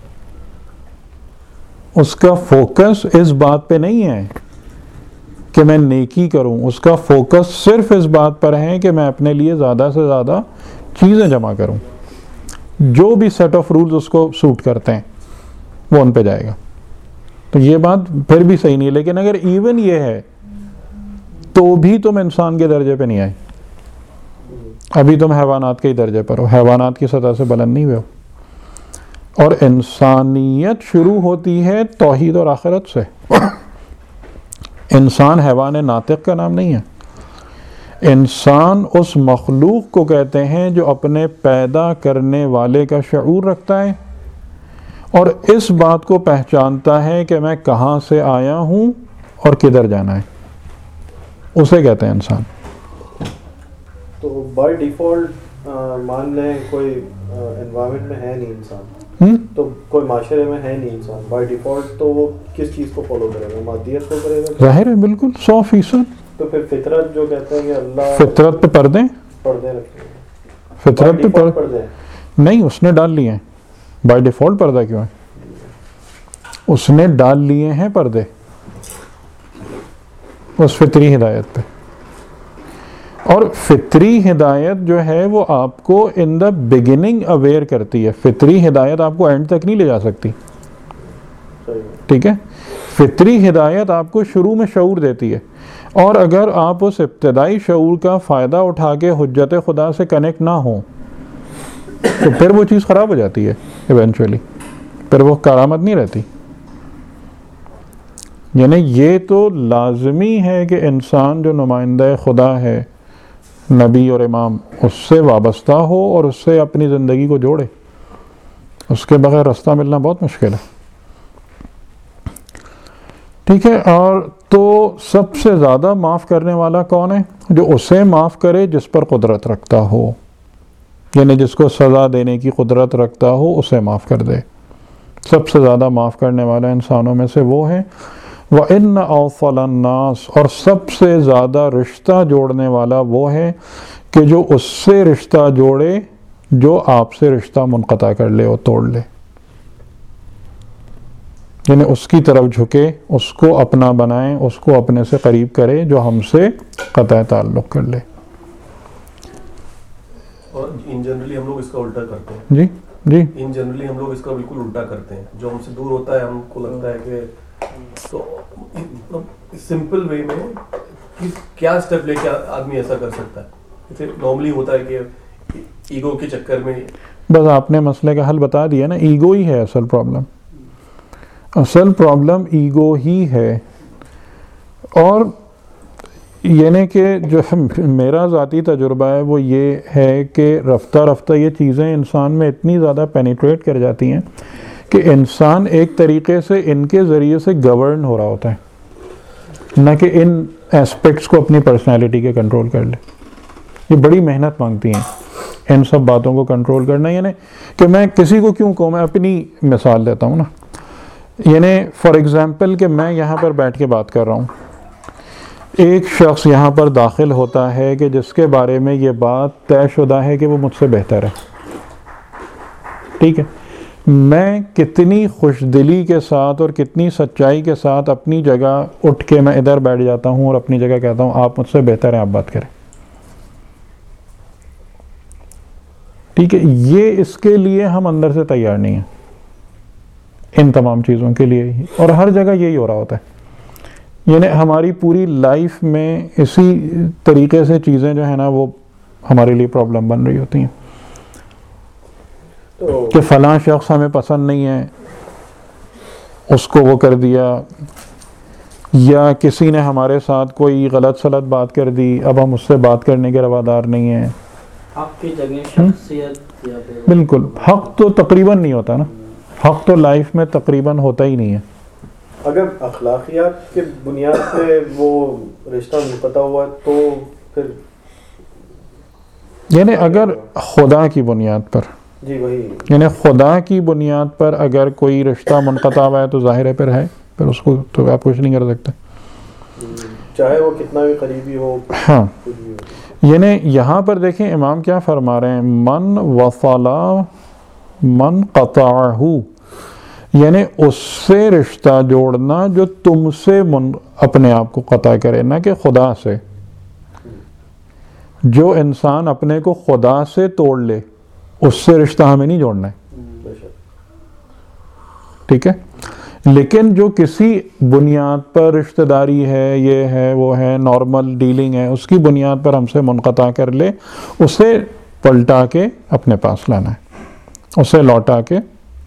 [SPEAKER 3] اس کا فوکس اس بات پہ نہیں ہے کہ میں نیکی کروں, اس کا فوکس صرف اس بات پر ہے کہ میں اپنے لیے زیادہ سے زیادہ چیزیں جمع کروں. جو بھی سیٹ آف رولز اس کو سوٹ کرتے ہیں وہ ان پہ جائے گا. تو یہ بات پھر بھی صحیح نہیں ہے. لیکن اگر ایون یہ ہے تو بھی تم انسان کے درجے پہ نہیں آئے, ابھی تم حیوانات کے ہی درجے پر ہو, حیوانات کی سطح سے بلند نہیں ہوئے ہو. اور انسانیت شروع ہوتی ہے توحید اور آخرت سے. انسان حیوان ناطق کا نام نہیں ہے. انسان اس مخلوق کو کہتے ہیں جو اپنے پیدا کرنے والے کا شعور رکھتا ہے اور اس بات کو پہچانتا ہے کہ میں کہاں سے آیا ہوں اور کدھر جانا ہے, اسے کہتے ہیں انسان.
[SPEAKER 1] تو بائی ڈیفالٹ مان لیں کوئی انوائرمنٹ میں ہے نہیں انسان, تو کوئی معاشرے میں ہے نہیں انسان, بائی ڈیفالٹ تو وہ کس چیز کو فالو کرے گا؟ مادیت کو کرے گا.
[SPEAKER 3] ظاہر ہے, بالکل سو فیصد.
[SPEAKER 1] تو پھر فطرت جو کہتے ہیں کہ اللہ
[SPEAKER 3] فطرت پہ پردے
[SPEAKER 1] پردے رکھتے ہیں,
[SPEAKER 3] فطرت پہ
[SPEAKER 1] پر پردے
[SPEAKER 3] نہیں, اس نے ڈال لیے ہیں. بائی ڈیفالٹ پردہ کیوں ہے؟ اس نے ڈال لیے ہیں پردے اس فطری ہدایت پہ. اور فطری ہدایت جو ہے وہ آپ کو ان دا بگننگ اویئر کرتی ہے. فطری ہدایت آپ کو اینڈ تک نہیں لے جا سکتی, ٹھیک ہے. فطری ہدایت آپ کو شروع میں شعور دیتی ہے, اور اگر آپ اس ابتدائی شعور کا فائدہ اٹھا کے حجت خدا سے کنیکٹ نہ ہوں تو پھر وہ چیز خراب ہو جاتی ہے ایونچولی. پھر وہ کرامت نہیں رہتی. یعنی یہ تو لازمی ہے کہ انسان جو نمائندہ خدا ہے، نبی اور امام، اس سے وابستہ ہو اور اس سے اپنی زندگی کو جوڑے. اس کے بغیر راستہ ملنا بہت مشکل ہے. ٹھیک ہے. اور تو سب سے زیادہ معاف کرنے والا کون ہے؟ جو اسے معاف کرے جس پر قدرت رکھتا ہو، یعنی جس کو سزا دینے کی قدرت رکھتا ہو اسے معاف کر دے. سب سے زیادہ معاف کرنے والا انسانوں میں سے وہ ہے. وَإِنَّ أَوْصَلَ النَّاسِ، اور سب سے زیادہ رشتہ جوڑنے والا وہ ہے کہ جو اس سے رشتہ جوڑے جو آپ سے رشتہ منقطع کر لے اور توڑ لے. یعنی اس کی طرف جھکے، اس کو اپنا بنائیں، اس کو اپنے سے قریب کرے جو ہم سے قطع تعلق کر لے.
[SPEAKER 2] اور ان جنرلی ہم لوگ اس کا الٹا کرتے ہیں.
[SPEAKER 3] جی جی
[SPEAKER 2] ان جنرلی ہم لوگ اس کا بالکل الٹا کرتے ہیں. جو ہم سے دور ہوتا ہے ہم کو لگتا ہے کہ تو سمپل وے میں کیا اسٹیپ لے کے آدمی ایسا کر سکتا ہے؟ نارملی ہوتا ہے کہ ایگو کے چکر میں.
[SPEAKER 3] بس آپ نے مسئلے کا حل بتا دیا نا. ایگو ہی ہے اصل پرابلم. اصل پرابلم ایگو ہی ہے. اور یعنی کہ جو میرا ذاتی تجربہ ہے وہ یہ ہے کہ رفتہ رفتہ یہ چیزیں انسان میں اتنی زیادہ پینیٹریٹ کر جاتی ہیں کہ انسان ایک طریقے سے ان کے ذریعے سے گورن ہو رہا ہوتا ہے، نہ کہ ان ایسپیکٹس کو اپنی پرسنالٹی کے کنٹرول کر لے. یہ بڑی محنت مانگتی ہیں ان سب باتوں کو کنٹرول کرنا. یعنی کہ میں کسی کو کیوں کہوں، میں اپنی مثال دیتا ہوں نا. یعنی فار ایگزامپل کہ میں یہاں پر بیٹھ کے بات کر رہا ہوں، ایک شخص یہاں پر داخل ہوتا ہے کہ جس کے بارے میں یہ بات طے شدہ ہے کہ وہ مجھ سے بہتر ہے. ٹھیک ہے. میں کتنی خوش دلی کے ساتھ اور کتنی سچائی کے ساتھ اپنی جگہ اٹھ کے میں ادھر بیٹھ جاتا ہوں اور اپنی جگہ کہتا ہوں آپ مجھ سے بہتر ہیں، آپ بات کریں. ٹھیک ہے. یہ اس کے لیے ہم اندر سے تیار نہیں ہیں، ان تمام چیزوں کے لیے ہی. اور ہر جگہ یہی ہو رہا ہوتا ہے. یعنی ہماری پوری لائف میں اسی طریقے سے چیزیں جو ہیں نا وہ ہمارے لیے پرابلم بن رہی ہوتی ہیں کہ فلاں شخص ہمیں پسند نہیں ہے، اس کو وہ کر دیا، یا کسی نے ہمارے ساتھ کوئی غلط سلط بات کر دی، اب ہم اس سے بات کرنے کے روادار نہیں ہیں.
[SPEAKER 4] حق کی جگہ شخصیت.
[SPEAKER 3] بالکل. حق تو تقریباً نہیں ہوتا نا. حق تو لائف میں تقریباً ہوتا ہی نہیں ہے.
[SPEAKER 1] اگر اخلاقیات کے بنیاد پہ وہ رشتہ منقطع ہوا تو پھر
[SPEAKER 3] یعنی اگر خدا کی بنیاد پر،
[SPEAKER 1] جی وہی
[SPEAKER 3] یعنی خدا کی بنیاد پر اگر کوئی رشتہ منقطع ہوا ہے تو ظاہر ہے پھر ہے، پھر اس کو تو آپ کچھ نہیں کر سکتے،
[SPEAKER 1] چاہے وہ کتنا بھی قریبی ہو.
[SPEAKER 3] ہاں. یعنی یہاں پر دیکھیں امام کیا فرما رہے ہیں، من وصلا من قطعہ، یعنی اس سے رشتہ جوڑنا جو تم سے من اپنے آپ کو قطع کرے، نہ کہ خدا سے. جو انسان اپنے کو خدا سے توڑ لے اس سے رشتہ ہمیں نہیں جوڑنا ہے. ٹھیک ہے. لیکن جو کسی بنیاد پر رشتہ داری ہے، یہ ہے وہ ہے، نارمل ڈیلنگ ہے، اس کی بنیاد پر ہم سے منقطع کر لے، اسے پلٹا کے اپنے پاس لانا ہے، اسے لوٹا کے.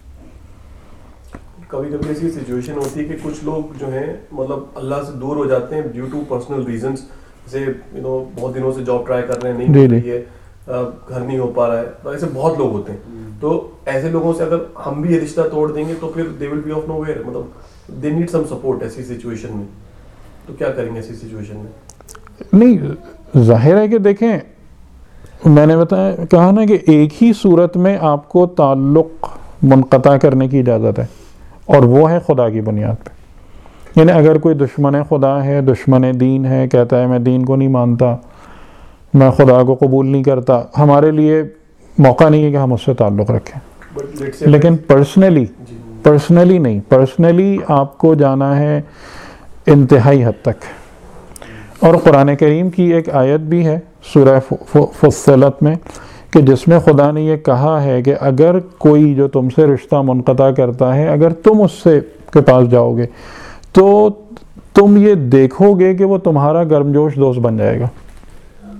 [SPEAKER 2] کبھی کبھی ایسی سچویشن ہوتی ہے کہ کچھ لوگ جو ہیں مطلب اللہ سے دور ہو جاتے ہیں ڈیو ٹو پرسنل ریزنس، جیسے یو نو بہت دنوں سے جاب ٹرائی کر رہے ہیں، نہیں مل رہی ہے، گھر نہیں ہو پا رہا ہے، تو ایسے بہت لوگ ہوتے ہیں. تو ایسے لوگوں سے اگر ہم بھی یہ رشتہ توڑ دیں گے تو پھر they will be off nowhere, مطلب دے نیڈ سم سپورٹ ایسی سچویشن میں. تو کیا کریں گے ایسی سچویشن میں؟
[SPEAKER 3] نہیں، ظاہر ہے کہ دیکھیں میں نے بتایا کہا نا کہ ایک ہی صورت میں آپ کو تعلق منقطع کرنے کی اجازت ہے، اور وہ ہے خدا کی بنیاد پہ. یعنی اگر کوئی دشمن خدا ہے، دشمن دین ہے، کہتا ہے میں دین کو نہیں مانتا، میں خدا کو قبول نہیں کرتا، ہمارے لیے موقع نہیں ہے کہ ہم اس سے تعلق رکھیں. لیکن پرسنلی پرسنلی نہیں، پرسنلی آپ کو جانا ہے انتہائی حد تک. اور قرآن کریم کی ایک آیت بھی ہے سورہ فصلت میں کہ جس میں خدا نے یہ کہا ہے کہ اگر کوئی جو تم سے رشتہ منقطع کرتا ہے، اگر تم اس سے کے پاس جاؤ گے تو تم یہ دیکھو گے کہ وہ تمہارا گرمجوش دوست بن جائے گا.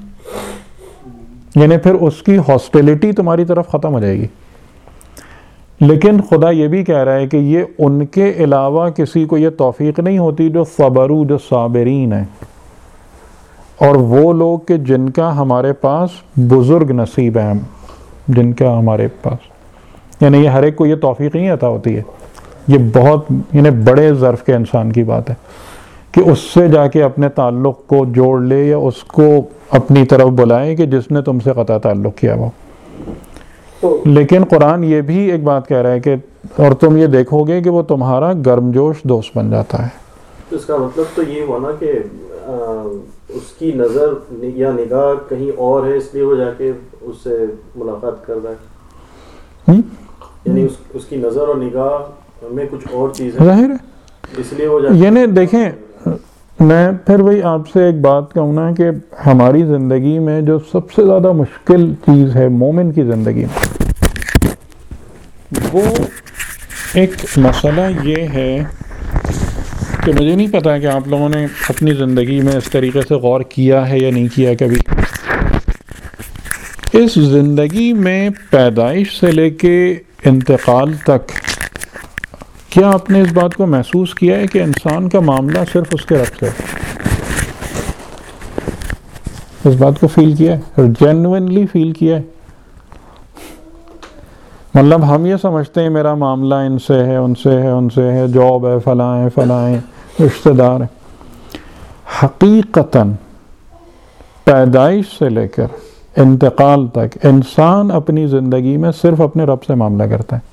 [SPEAKER 3] یعنی پھر اس کی ہاسٹیلٹی تمہاری طرف ختم ہو جائے گی. لیکن خدا یہ بھی کہہ رہا ہے کہ یہ ان کے علاوہ کسی کو یہ توفیق نہیں ہوتی جو صبرو، جو صابرین ہیں، اور وہ لوگ کہ جن کا ہمارے پاس بزرگ نصیب ہے، جن کا ہمارے پاس، یعنی یہ ہر ایک کو یہ توفیق نہیں عطا ہوتی ہے. یہ بہت یعنی بڑے ظرف کے انسان کی بات ہے کہ اس سے جا کے اپنے تعلق کو جوڑ لے یا اس کو اپنی طرف بلائے کہ جس نے تم سے قطع تعلق کیا وہ. لیکن قرآن یہ بھی ایک بات کہہ رہا ہے کہ اور تم یہ دیکھو گے کہ وہ تمہارا گرمجوش دوست بن جاتا ہے.
[SPEAKER 1] تو اس کا مطلب تو یہ ہوا نا کہ اس کی نظر یا نگاہ کہیں اور ہے، اس لیے وہ جا کے اس سے ملاقات کر رہا ہے. یعنی اس اس کی نظر اور نگاہ میں کچھ اور چیز ہے،
[SPEAKER 3] ظاہر ہے،
[SPEAKER 1] اس لیے وہ جا
[SPEAKER 3] یعنی دیکھیں میں پھر وہی آپ سے ایک بات کہوں نا کہ ہماری زندگی میں جو سب سے زیادہ مشکل چیز ہے مومن کی زندگی میں، وہ ایک مسئلہ یہ ہے کہ مجھے نہیں پتا کہ آپ لوگوں نے اپنی زندگی میں اس طریقے سے غور کیا ہے یا نہیں کیا کبھی. اس زندگی میں پیدائش سے لے کے انتقال تک کیا آپ نے اس بات کو محسوس کیا ہے کہ انسان کا معاملہ صرف اس کے رب سے؟ اس بات کو فیل کیا ہے، جینوئنلی فیل کیا ہے؟ مطلب ہم یہ سمجھتے ہیں میرا معاملہ ان سے ہے، ان سے ہے، ان سے ہے، جاب ہے، فلاں ہے، فلاں ہے، رشتہ دار ہیں. حقیقتاً پیدائش سے لے کر انتقال تک انسان اپنی زندگی میں صرف اپنے رب سے معاملہ کرتا ہے.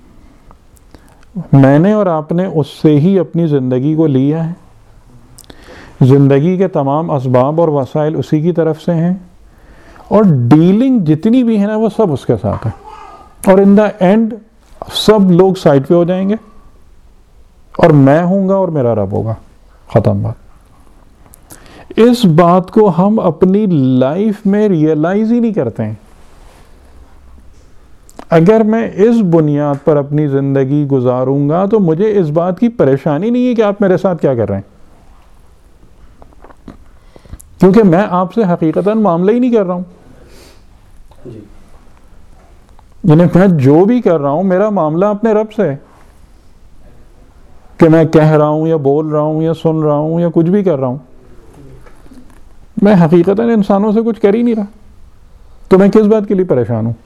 [SPEAKER 3] میں نے اور آپ نے اس سے ہی اپنی زندگی کو لیا ہے، زندگی کے تمام اسباب اور وسائل اسی کی طرف سے ہیں، اور ڈیلنگ جتنی بھی ہے نا وہ سب اس کے ساتھ ہے، اور ان دا اینڈ سب لوگ سائڈ پہ ہو جائیں گے اور میں ہوں گا اور میرا رب ہوگا، ختم بات. اس بات کو ہم اپنی لائف میں ریئلائز ہی نہیں کرتے ہیں. اگر میں اس بنیاد پر اپنی زندگی گزاروں گا تو مجھے اس بات کی پریشانی نہیں ہے کہ آپ میرے ساتھ کیا کر رہے ہیں، کیونکہ میں آپ سے حقیقتاً معاملہ ہی نہیں کر رہا ہوں. یعنی میں جو بھی کر رہا ہوں میرا معاملہ اپنے رب سے ہے، کہ میں کہہ رہا ہوں یا بول رہا ہوں یا سن رہا ہوں یا کچھ بھی کر رہا ہوں، میں حقیقتاً انسانوں سے کچھ کر ہی نہیں رہا. تو میں کس بات کے لیے پریشان ہوں؟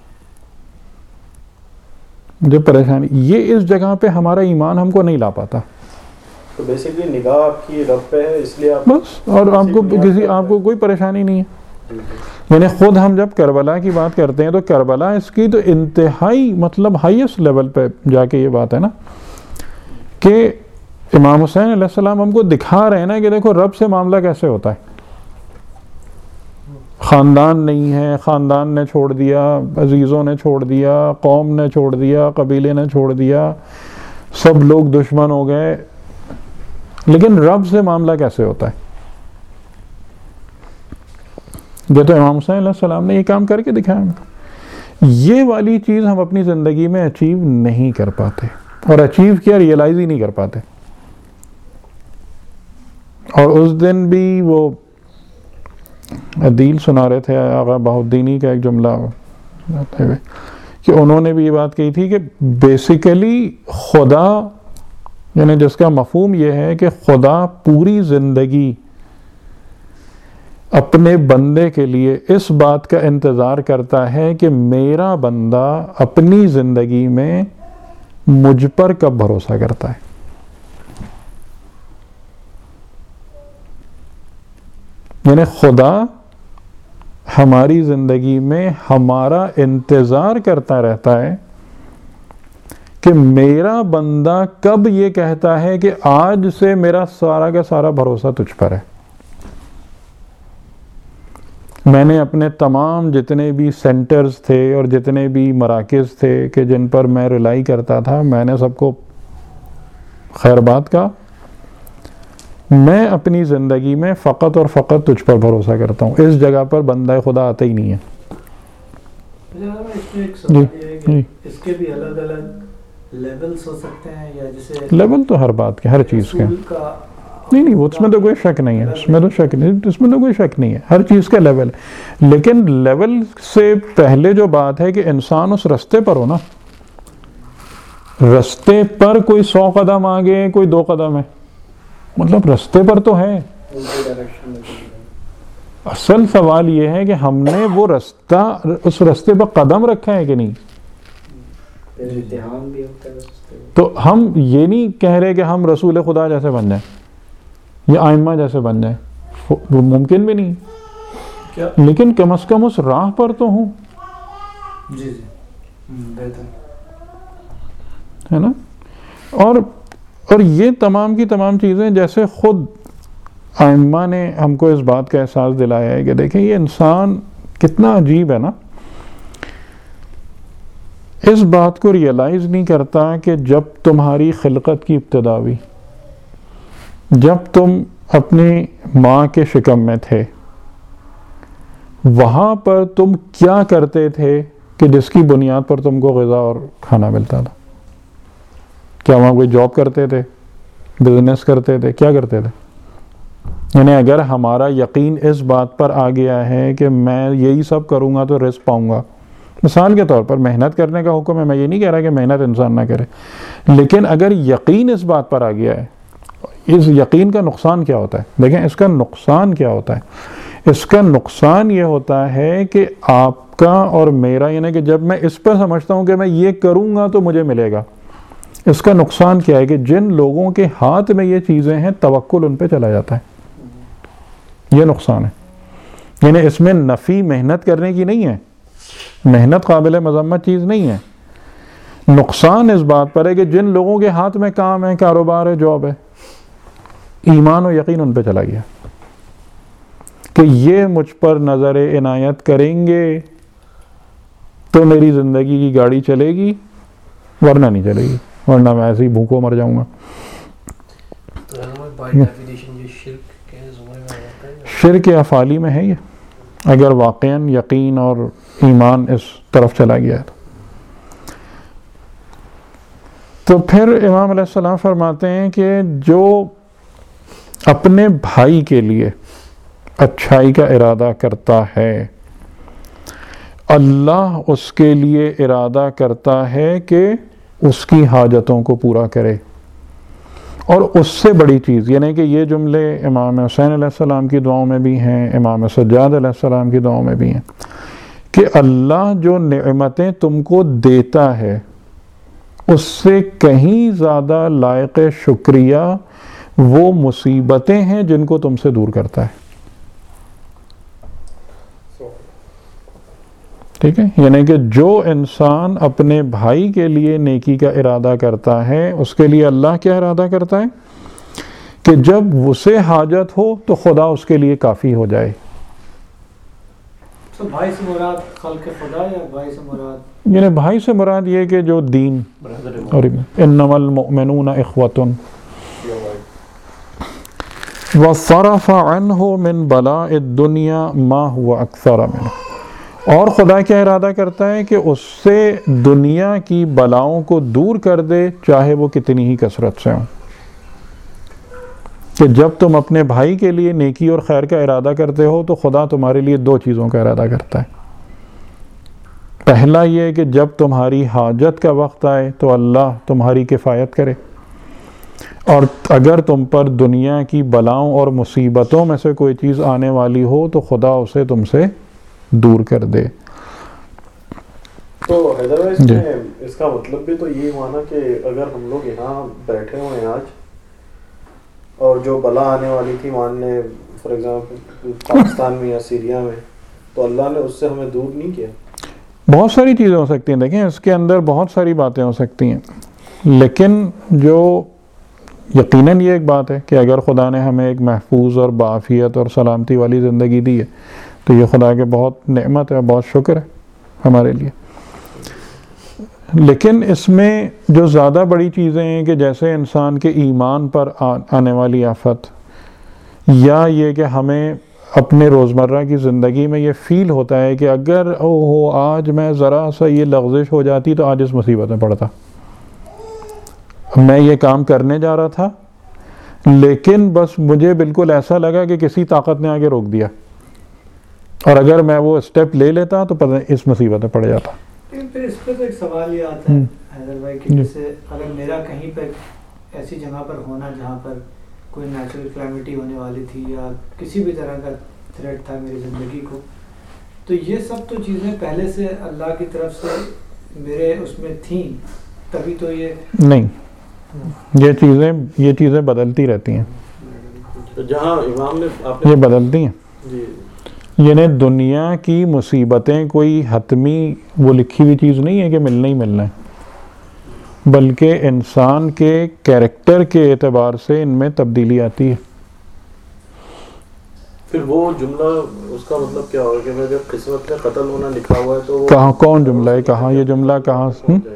[SPEAKER 3] جو پریشانی یہ اس جگہ پہ ہمارا ایمان ہم کو نہیں لا پاتا.
[SPEAKER 1] تو بیسیکلی نگاہ آپ کی رب پہ ہے، اس لیے آپ
[SPEAKER 3] بس، اور آپ کو کسی آپ کو کوئی پریشانی نہیں ہے. یعنی خود ہم جب کربلا کی بات کرتے ہیں تو کربلا اس کی تو انتہائی مطلب ہائیسٹ لیول پہ جا کے یہ بات ہے نا کہ امام حسین علیہ السلام ہم کو دکھا رہے ہیں نا کہ دیکھو رب سے معاملہ کیسے ہوتا ہے. خاندان نہیں ہے، خاندان نے چھوڑ دیا، عزیزوں نے چھوڑ دیا، قوم نے چھوڑ دیا، قبیلے نے چھوڑ دیا، سب لوگ دشمن ہو گئے، لیکن رب سے معاملہ کیسے ہوتا ہے؟ یہ تو امام حسین علیہ السلام نے یہ کام کر کے دکھایا. یہ والی چیز ہم اپنی زندگی میں اچیو نہیں کر پاتے، اور اچیو کیا ریئلائز ہی نہیں کر پاتے. اور اس دن بھی وہ عدیل سنا رہے تھے آغا بہاؤالدینی کا ایک جملہ کہ انہوں نے بھی یہ بات کہی تھی کہ بیسیکلی خدا، یعنی جس کا مفہوم یہ ہے کہ خدا پوری زندگی اپنے بندے کے لیے اس بات کا انتظار کرتا ہے کہ میرا بندہ اپنی زندگی میں مجھ پر کب بھروسہ کرتا ہے. یعنی خدا ہماری زندگی میں ہمارا انتظار کرتا رہتا ہے کہ میرا بندہ کب یہ کہتا ہے کہ آج سے میرا سارا کا سارا بھروسہ تجھ پر ہے. میں نے اپنے تمام جتنے بھی سینٹرز تھے اور جتنے بھی مراکز تھے کہ جن پر میں ریلائی کرتا تھا، میں نے سب کو خیر بات کا، میں اپنی زندگی میں فقط اور فقط تجھ پر بھروسہ کرتا ہوں. اس جگہ پر بندہ خدا آتا ہی نہیں ہے.
[SPEAKER 2] اس کے بھی الگ الگ لیولز ہو سکتے ہیں، یا جیسے
[SPEAKER 3] لیول تو ہر بات کے، ہر چیز کے نہیں نہیں اس میں تو کوئی شک نہیں ہے، اس میں تو شک نہیں اس میں تو کوئی شک نہیں ہے، ہر چیز کا لیول. لیکن لیول سے پہلے جو بات ہے کہ انسان اس رستے پر ہو نا، رستے پر کوئی سو قدم آگے کوئی دو قدم ہے، مطلب رستے پر تو ہے. اصل سوال یہ ہے کہ ہم نے وہ رستہ اس رستے پر قدم رکھا ہے کہ نہیں. تو ہم یہ نہیں کہہ رہے کہ ہم رسول خدا جیسے بن جائیں یا آئمہ جیسے بن جائیں، وہ ممکن بھی نہیں، لیکن کم از کم اس راہ پر تو ہوں.
[SPEAKER 2] جی جی بہتر
[SPEAKER 3] ہے نا. اور اور یہ تمام کی تمام چیزیں جیسے خود ائمہ نے ہم کو اس بات کا احساس دلایا ہے کہ دیکھیں یہ انسان کتنا عجیب ہے نا، اس بات کو ریئلائز نہیں کرتا کہ جب تمہاری خلقت کی ابتدا ہوئی، جب تم اپنی ماں کے شکم میں تھے، وہاں پر تم کیا کرتے تھے کہ جس کی بنیاد پر تم کو غذا اور کھانا ملتا تھا؟ کیا وہاں کوئی جاب کرتے تھے، بزنس کرتے تھے، کیا کرتے تھے؟ یعنی اگر ہمارا یقین اس بات پر آ گیا ہے کہ میں یہی سب کروں گا تو رزق پاؤں گا، مثال کے طور پر محنت کرنے کا حکم ہے، میں یہ نہیں کہہ رہا کہ محنت انسان نہ کرے، لیکن اگر یقین اس بات پر آ گیا ہے، اس یقین کا نقصان کیا ہوتا ہے؟ دیکھیں اس کا نقصان کیا ہوتا ہے. اس کا نقصان یہ ہوتا ہے کہ آپ کا اور میرا، یعنی کہ جب میں اس پر سمجھتا ہوں کہ میں یہ کروں گا تو مجھے ملے گا، اس کا نقصان کیا ہے کہ جن لوگوں کے ہاتھ میں یہ چیزیں ہیں توکل ان پہ چلا جاتا ہے. یہ نقصان ہے. یعنی اس میں نفی محنت کرنے کی نہیں ہے، محنت قابل مذمت چیز نہیں ہے. نقصان اس بات پر ہے کہ جن لوگوں کے ہاتھ میں کام ہے، کاروبار ہے، جاب ہے، ایمان و یقین ان پہ چلا گیا کہ یہ مجھ پر نظر عنایت کریں گے تو میری زندگی کی گاڑی چلے گی، ورنہ نہیں چلے گی، ورنہ میں ایسے ہی بھوکوں مر جاؤں گا. شرک افعالی میں ہے یہ، اگر واقعاً یقین اور ایمان اس طرف چلا گیا تو. تو پھر امام علیہ السلام فرماتے ہیں کہ جو اپنے بھائی کے لیے اچھائی کا ارادہ کرتا ہے، اللہ اس کے لیے ارادہ کرتا ہے کہ اس کی حاجتوں کو پورا کرے. اور اس سے بڑی چیز، یعنی کہ یہ جملے امام حسین علیہ السلام کی دعاؤں میں بھی ہیں، امام سجاد علیہ السلام کی دعاؤں میں بھی ہیں، کہ اللہ جو نعمتیں تم کو دیتا ہے اس سے کہیں زیادہ لائق شکریہ وہ مصیبتیں ہیں جن کو تم سے دور کرتا ہے. ٹھیک ہے، یعنی کہ جو انسان اپنے بھائی کے لیے نیکی کا ارادہ کرتا ہے اس کے لیے اللہ کیا ارادہ کرتا ہے کہ جب اسے حاجت ہو تو خدا اس کے لیے کافی ہو جائے.
[SPEAKER 4] تو بھائی سے مراد خلق خدا یا بھائی سے مراد؟
[SPEAKER 3] یعنی بھائی سے مراد یہ کہ جو دین، اور انما المؤمنون اخوۃ وصرف عنہ من بلاء الدنیا ما هو اکثر منہ. اور خدا کیا ارادہ کرتا ہے کہ اس سے دنیا کی بلاؤں کو دور کر دے چاہے وہ کتنی ہی کثرت سے ہوں. کہ جب تم اپنے بھائی کے لیے نیکی اور خیر کا ارادہ کرتے ہو تو خدا تمہارے لیے دو چیزوں کا ارادہ کرتا ہے. پہلا یہ کہ جب تمہاری حاجت کا وقت آئے تو اللہ تمہاری کفایت کرے، اور اگر تم پر دنیا کی بلاؤں اور مصیبتوں میں سے کوئی چیز آنے والی ہو تو خدا اسے تم سے دور کر دے.
[SPEAKER 1] تو حیدر بھائی اس میں اس کا مطلب بھی تو یہ ہوا نا کہ اگر ہم لوگ یہاں بیٹھے ہوئے ہیں آج اور جو بلا آنے والی تھی مان لیں فار ایگزامپل پاکستان میں یا سیریا میں، تو اللہ نے اس سے ہمیں دور نہیں کیا.
[SPEAKER 3] بہت ساری چیزیں ہو سکتی ہیں، دیکھیں اس کے اندر بہت ساری باتیں ہو سکتی ہیں، لیکن جو یقیناً یہ ایک بات ہے کہ اگر خدا نے ہمیں ایک محفوظ اور بعافیت اور سلامتی والی زندگی دی ہے تو یہ خدا کے بہت نعمت ہے، بہت شکر ہے ہمارے لیے. لیکن اس میں جو زیادہ بڑی چیزیں ہیں کہ جیسے انسان کے ایمان پر آنے والی آفت، یا یہ کہ ہمیں اپنے روزمرہ کی زندگی میں یہ فیل ہوتا ہے کہ اگر او ہو آج میں ذرا سا یہ لغزش ہو جاتی تو آج اس مصیبت میں پڑتا. میں یہ کام کرنے جا رہا تھا لیکن بس مجھے بالکل ایسا لگا کہ کسی طاقت نے آگے روک دیا، اور اگر میں وہ اسٹیپ لے لیتا تو پتہ اس مصیبت میں پڑ جاتا.
[SPEAKER 4] پھر اس پہ تو ایک سوال یہ آتا ہے حیدر بھائی کہ جیسے اگر میرا کہیں پر ایسی جگہ پر ہونا جہاں پر کوئی نیچرل کلیمٹی ہونے والی تھی یا کسی بھی طرح کا تھریٹ تھا میری زندگی کو، تو یہ سب تو چیزیں پہلے سے اللہ کی طرف سے میرے اس میں تھیں، تبھی تو یہ
[SPEAKER 3] نہیں، یہ چیزیں یہ چیزیں بدلتی رہتی ہیں،
[SPEAKER 1] جہاں امام نے
[SPEAKER 3] یہ بدلتی ہیں، یعنی دنیا کی مصیبتیں کوئی حتمی وہ لکھی ہوئی چیز نہیں ہے کہ ملنا ہی ملنا ہے، بلکہ انسان کے کیریکٹر کے اعتبار سے ان میں تبدیلی آتی ہے۔
[SPEAKER 1] پھر وہ جملہ اس کا مطلب کیا ہوگا کہ اگر قسمت میں قتل ہونا لکھا ہوا ہے تو
[SPEAKER 3] کہاں کون جملہ ہے، کہاں یہ جملہ کہاں؟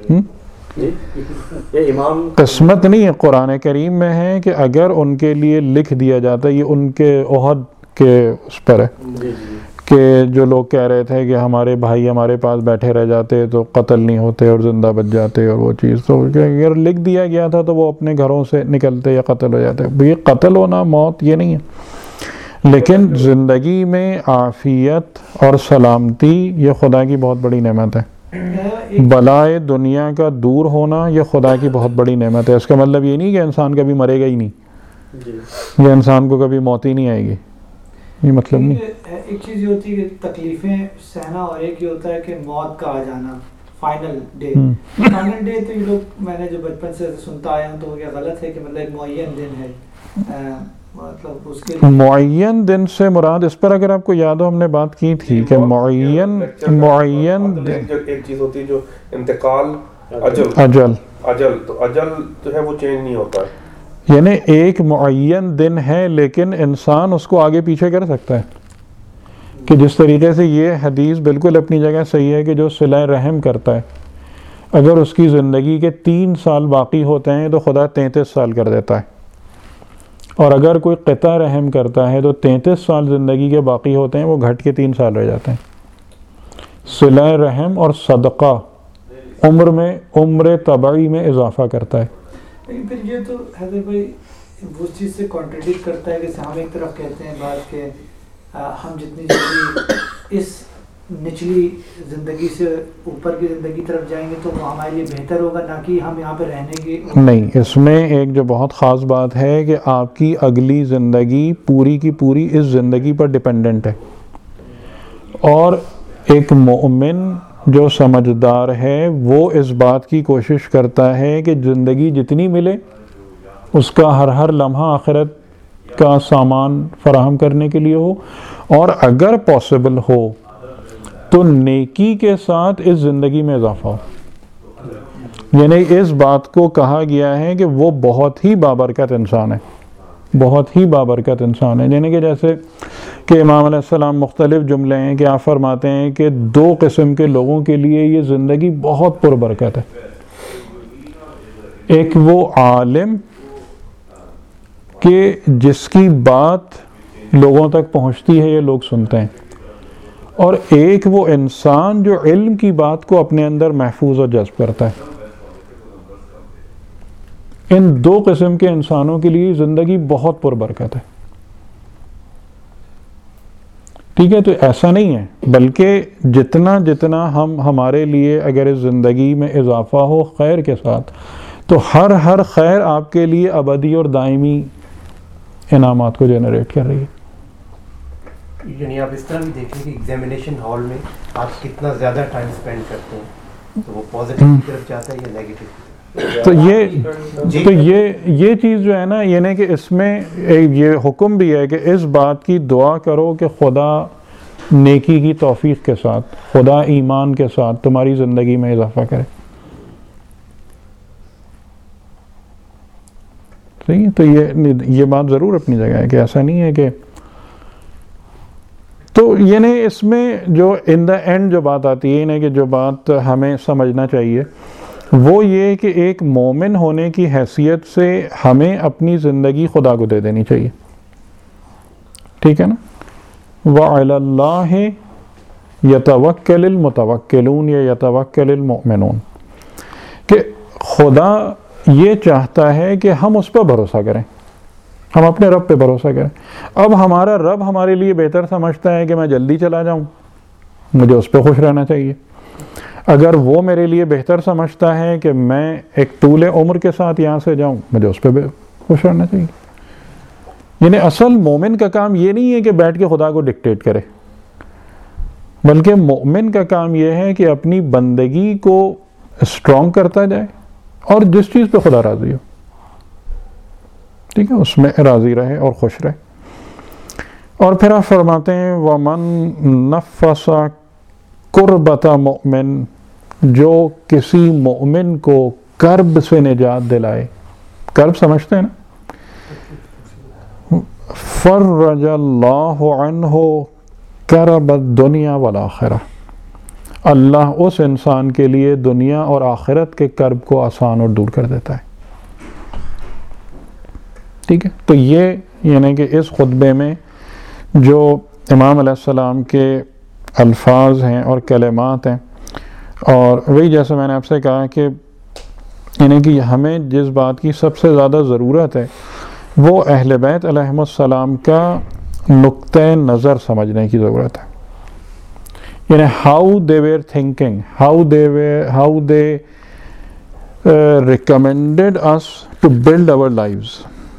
[SPEAKER 1] یہ امام
[SPEAKER 3] قسمت نہیں ہے، قرآن کریم میں ہے کہ اگر ان کے لیے لکھ دیا جاتا ہے، یہ ان کے عہد کے اس پر ہے کہ جو لوگ کہہ رہے تھے کہ ہمارے بھائی ہمارے پاس بیٹھے رہ جاتے تو قتل نہیں ہوتے اور زندہ بچ جاتے، اور وہ چیز تو اگر لکھ دیا گیا تھا تو وہ اپنے گھروں سے نکلتے یا قتل ہو جاتے۔ یہ قتل ہونا، موت، یہ نہیں ہے، لیکن زندگی میں عافیت اور سلامتی یہ خدا کی بہت بڑی نعمت ہے۔ بلائے دنیا کا دور ہونا یہ خدا کی بہت بڑی نعمت ہے۔ اس کا مطلب یہ نہیں کہ انسان کبھی مرے گا ہی نہیں، یا انسان کو کبھی موت ہی نہیں آئے گی، یہ مطلب نہیں۔
[SPEAKER 4] ایک چیز یہ ہوتی ہے کہ تکلیفیں سہنا، اور ایک یہ ہوتا ہے کہ موت کا آ جانا، فائنل ڈے۔ فائنل ڈے تو یہ لوگ، میں نے جو بچپن سے سنتا آیا ہوں تو یہ غلط ہے کہ مطلب ایک معین دن ہے، مطلب اس کے
[SPEAKER 3] معین دن سے مراد، اس پر اگر آپ کو یاد ہو ہم نے بات کی تھی کہ معین معین
[SPEAKER 5] ایک چیز ہوتی ہے جو انتقال، اجل
[SPEAKER 3] اجل
[SPEAKER 5] اجل تو اجل جو ہے وہ چینج نہیں ہوتا ہے،
[SPEAKER 3] یعنی ایک معین دن ہے لیکن انسان اس کو آگے پیچھے کر سکتا ہے، کہ جس طریقے سے یہ حدیث بالکل اپنی جگہ صحیح ہے کہ جو صلہ رحم کرتا ہے اگر اس کی زندگی کے تین سال باقی ہوتے ہیں تو خدا تینتیس سال کر دیتا ہے، اور اگر کوئی قطع رحم کرتا ہے تو تینتیس سال زندگی کے باقی ہوتے ہیں، وہ گھٹ کے تین سال رہ جاتے ہیں۔ صلہ رحم اور صدقہ عمر میں عمر طبعی میں اضافہ کرتا ہے۔
[SPEAKER 4] لیکن پھر یہ تو حیدر بھائی وہ چیز سے کانٹریڈکٹ کرتا ہے کہ ہم ایک طرف کہتے ہیں بات کہ ہم جتنی جلدی اس نچلی زندگی سے اوپر کی زندگی طرف جائیں گے تو وہ ہمارے لیے بہتر ہوگا، نہ کہ ہم یہاں پہ رہنے کی۔
[SPEAKER 3] نہیں، اس میں ایک جو بہت خاص بات ہے کہ آپ کی اگلی زندگی پوری کی پوری اس زندگی پر ڈیپینڈنٹ ہے، اور ایک مومن جو سمجھدار ہے وہ اس بات کی کوشش کرتا ہے کہ زندگی جتنی ملے اس کا ہر ہر لمحہ آخرت کا سامان فراہم کرنے کے لیے ہو، اور اگر پاسبل ہو تو نیکی کے ساتھ اس زندگی میں اضافہ ہو۔ یعنی اس بات کو کہا گیا ہے کہ وہ بہت ہی بابرکت انسان ہے، بہت ہی بابرکت انسان ہے، یعنی کہ جیسے کہ امام علیہ السلام مختلف جملے ہیں کہ آپ فرماتے ہیں کہ دو قسم کے لوگوں کے لیے یہ زندگی بہت پربرکت ہے، ایک وہ عالم کہ جس کی بات لوگوں تک پہنچتی ہے، یہ لوگ سنتے ہیں، اور ایک وہ انسان جو علم کی بات کو اپنے اندر محفوظ اور جذب کرتا ہے۔ ان دو قسم کے انسانوں کے لیے زندگی بہت پربرکت ہے، ٹھیک ہے؟ تو ایسا نہیں ہے، بلکہ جتنا جتنا ہم ہمارے لیے اگر اس زندگی میں اضافہ ہو خیر کے ساتھ تو ہر ہر خیر آپ کے لیے ابدی اور دائمی انعامات کو جنریٹ کر رہی ہے۔
[SPEAKER 2] یعنی آپ اس طرح بھی دیکھیں کہ ایگزامینیشن ہال میں آپ کتنا زیادہ ٹائم اسپینڈ کرتے ہیں تو وہ پازیٹیو کی طرف جاتا ہے یا نیگیٹو؟
[SPEAKER 3] تو یہ تو یہ یہ چیز جو ہے نا، یعنی کہ اس میں یہ حکم بھی ہے کہ اس بات کی دعا کرو کہ خدا نیکی کی توفیق کے ساتھ، خدا ایمان کے ساتھ تمہاری زندگی میں اضافہ کرے۔ صحیح ہے؟ تو یہ یہ بات ضرور اپنی جگہ ہے کہ ایسا نہیں ہے کہ، تو یعنی اس میں جو ان دا اینڈ جو بات آتی ہے، یعنی کہ جو بات ہمیں سمجھنا چاہیے وہ یہ کہ ایک مومن ہونے کی حیثیت سے ہمیں اپنی زندگی خدا کو دے دینی چاہیے، ٹھیک ہے نا؟ وَعَلَى اللَّهِ يَتَوَكَّلِ الْمُتَوَكِّلُونَ یا يَتَوَكَّلِ الْمُؤْمِنُونَ، کہ خدا یہ چاہتا ہے کہ ہم اس پہ بھروسہ کریں، ہم اپنے رب پہ بھروسہ کریں۔ اب ہمارا رب ہمارے لیے بہتر سمجھتا ہے کہ میں جلدی چلا جاؤں، مجھے اس پہ خوش رہنا چاہیے۔ اگر وہ میرے لیے بہتر سمجھتا ہے کہ میں ایک طول عمر کے ساتھ یہاں سے جاؤں، مجھے اس پہ خوش رہنا چاہیے. یعنی اصل مومن کا کام یہ نہیں ہے کہ بیٹھ کے خدا کو ڈکٹیٹ کرے، بلکہ مومن کا کام یہ ہے کہ اپنی بندگی کو اسٹرانگ کرتا جائے اور جس چیز پہ خدا راضی ہو، ٹھیک ہے، اس میں راضی رہے اور خوش رہے. اور پھر آپ فرماتے ہیں وَمَن نَفَّسَ قُرْبَةَ مُؤْمِن، جو کسی مومن کو کرب سے نجات دلائے. کرب سمجھتے ہیں نا؟ فَرَّجَ اللَّهُ عَنْهُ كَرَبَ الدُّنْيَا وَالْآخِرَةِ، اللہ اس انسان کے لیے دنیا اور آخرت کے کرب کو آسان اور دور کر دیتا ہے. ٹھیک ہے، تو یہ یعنی کہ اس خطبے میں جو امام علیہ السلام کے الفاظ ہیں اور کلمات ہیں، اور وہی جیسے میں نے آپ سے کہا کہ یعنی کہ ہمیں جس بات کی سب سے زیادہ ضرورت ہے وہ اہل بیت علیہم السلام کا نقطۂ نظر سمجھنے کی ضرورت ہے. یعنی how they were thinking, how they were how they recommended us to build our lives.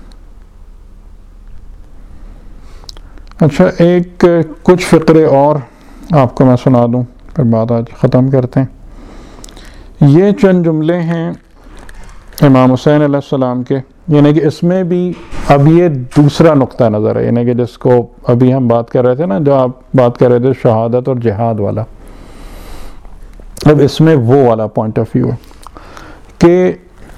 [SPEAKER 3] اچھا، ایک کچھ فقرے اور آپ کو میں سنا دوں، پھر بات آج ختم کرتے ہیں. یہ چند جملے ہیں امام حسین علیہ السلام کے، یعنی کہ اس میں بھی اب یہ دوسرا نقطہ نظر ہے، یعنی کہ جس کو ابھی ہم بات کر رہے تھے نا، جو آپ بات کر رہے تھے شہادت اور جہاد والا، اب اس میں وہ والا پوائنٹ آف ویو ہے کہ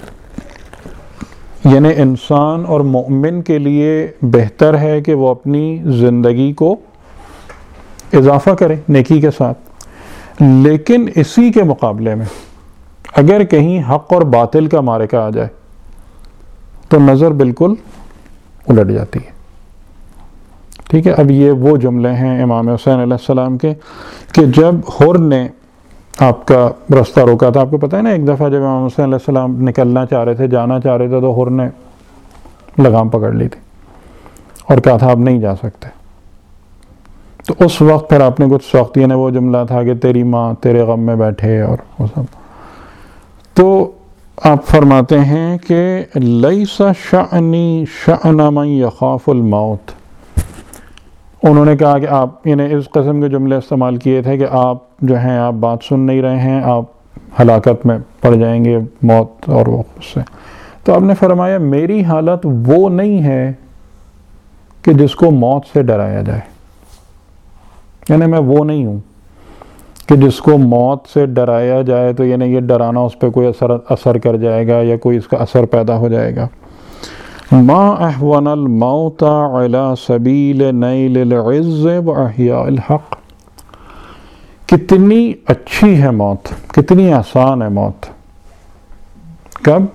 [SPEAKER 3] یعنی انسان اور مومن کے لیے بہتر ہے کہ وہ اپنی زندگی کو اضافہ کرے نیکی کے ساتھ، لیکن اسی کے مقابلے میں اگر کہیں حق اور باطل کا معرکہ آ جائے تو نظر بالکل الٹ جاتی ہے. ٹھیک ہے، اب یہ وہ جملے ہیں امام حسین علیہ السلام کے کہ جب حر نے آپ کا رستہ روکا تھا، آپ کو پتہ ہے نا، ایک دفعہ جب امام حسین علیہ السلام نکلنا چاہ رہے تھے، جانا چاہ رہے تھے، تو حر نے لگام پکڑ لی تھی اور کہا تھا آپ نہیں جا سکتے. تو اس وقت پھر آپ نے کچھ سخت، یعنی وہ جملہ تھا کہ تیری ماں تیرے غم میں بیٹھے اور وہ سب. تو آپ فرماتے ہیں کہ لیس شأنی شأن من یخاف الموت. انہوں نے کہا کہ آپ یعنی اس قسم کے جملے استعمال کیے تھے کہ آپ جو ہیں آپ بات سن نہیں رہے ہیں، آپ ہلاکت میں پڑ جائیں گے، موت اور وہ اس سے. تو آپ نے فرمایا میری حالت وہ نہیں ہے کہ جس کو موت سے ڈرایا جائے، یعنی میں وہ نہیں ہوں کہ جس کو موت سے ڈرایا جائے تو یعنی یہ ڈرانا اس پہ کوئی اثر اثر کر جائے گا یا کوئی اس کا اثر پیدا ہو جائے گا. ما احون الموت علی سبیل نیل العز و احیاء الحق. کتنی اچھی ہے موت، کتنی آسان ہے موت. کب؟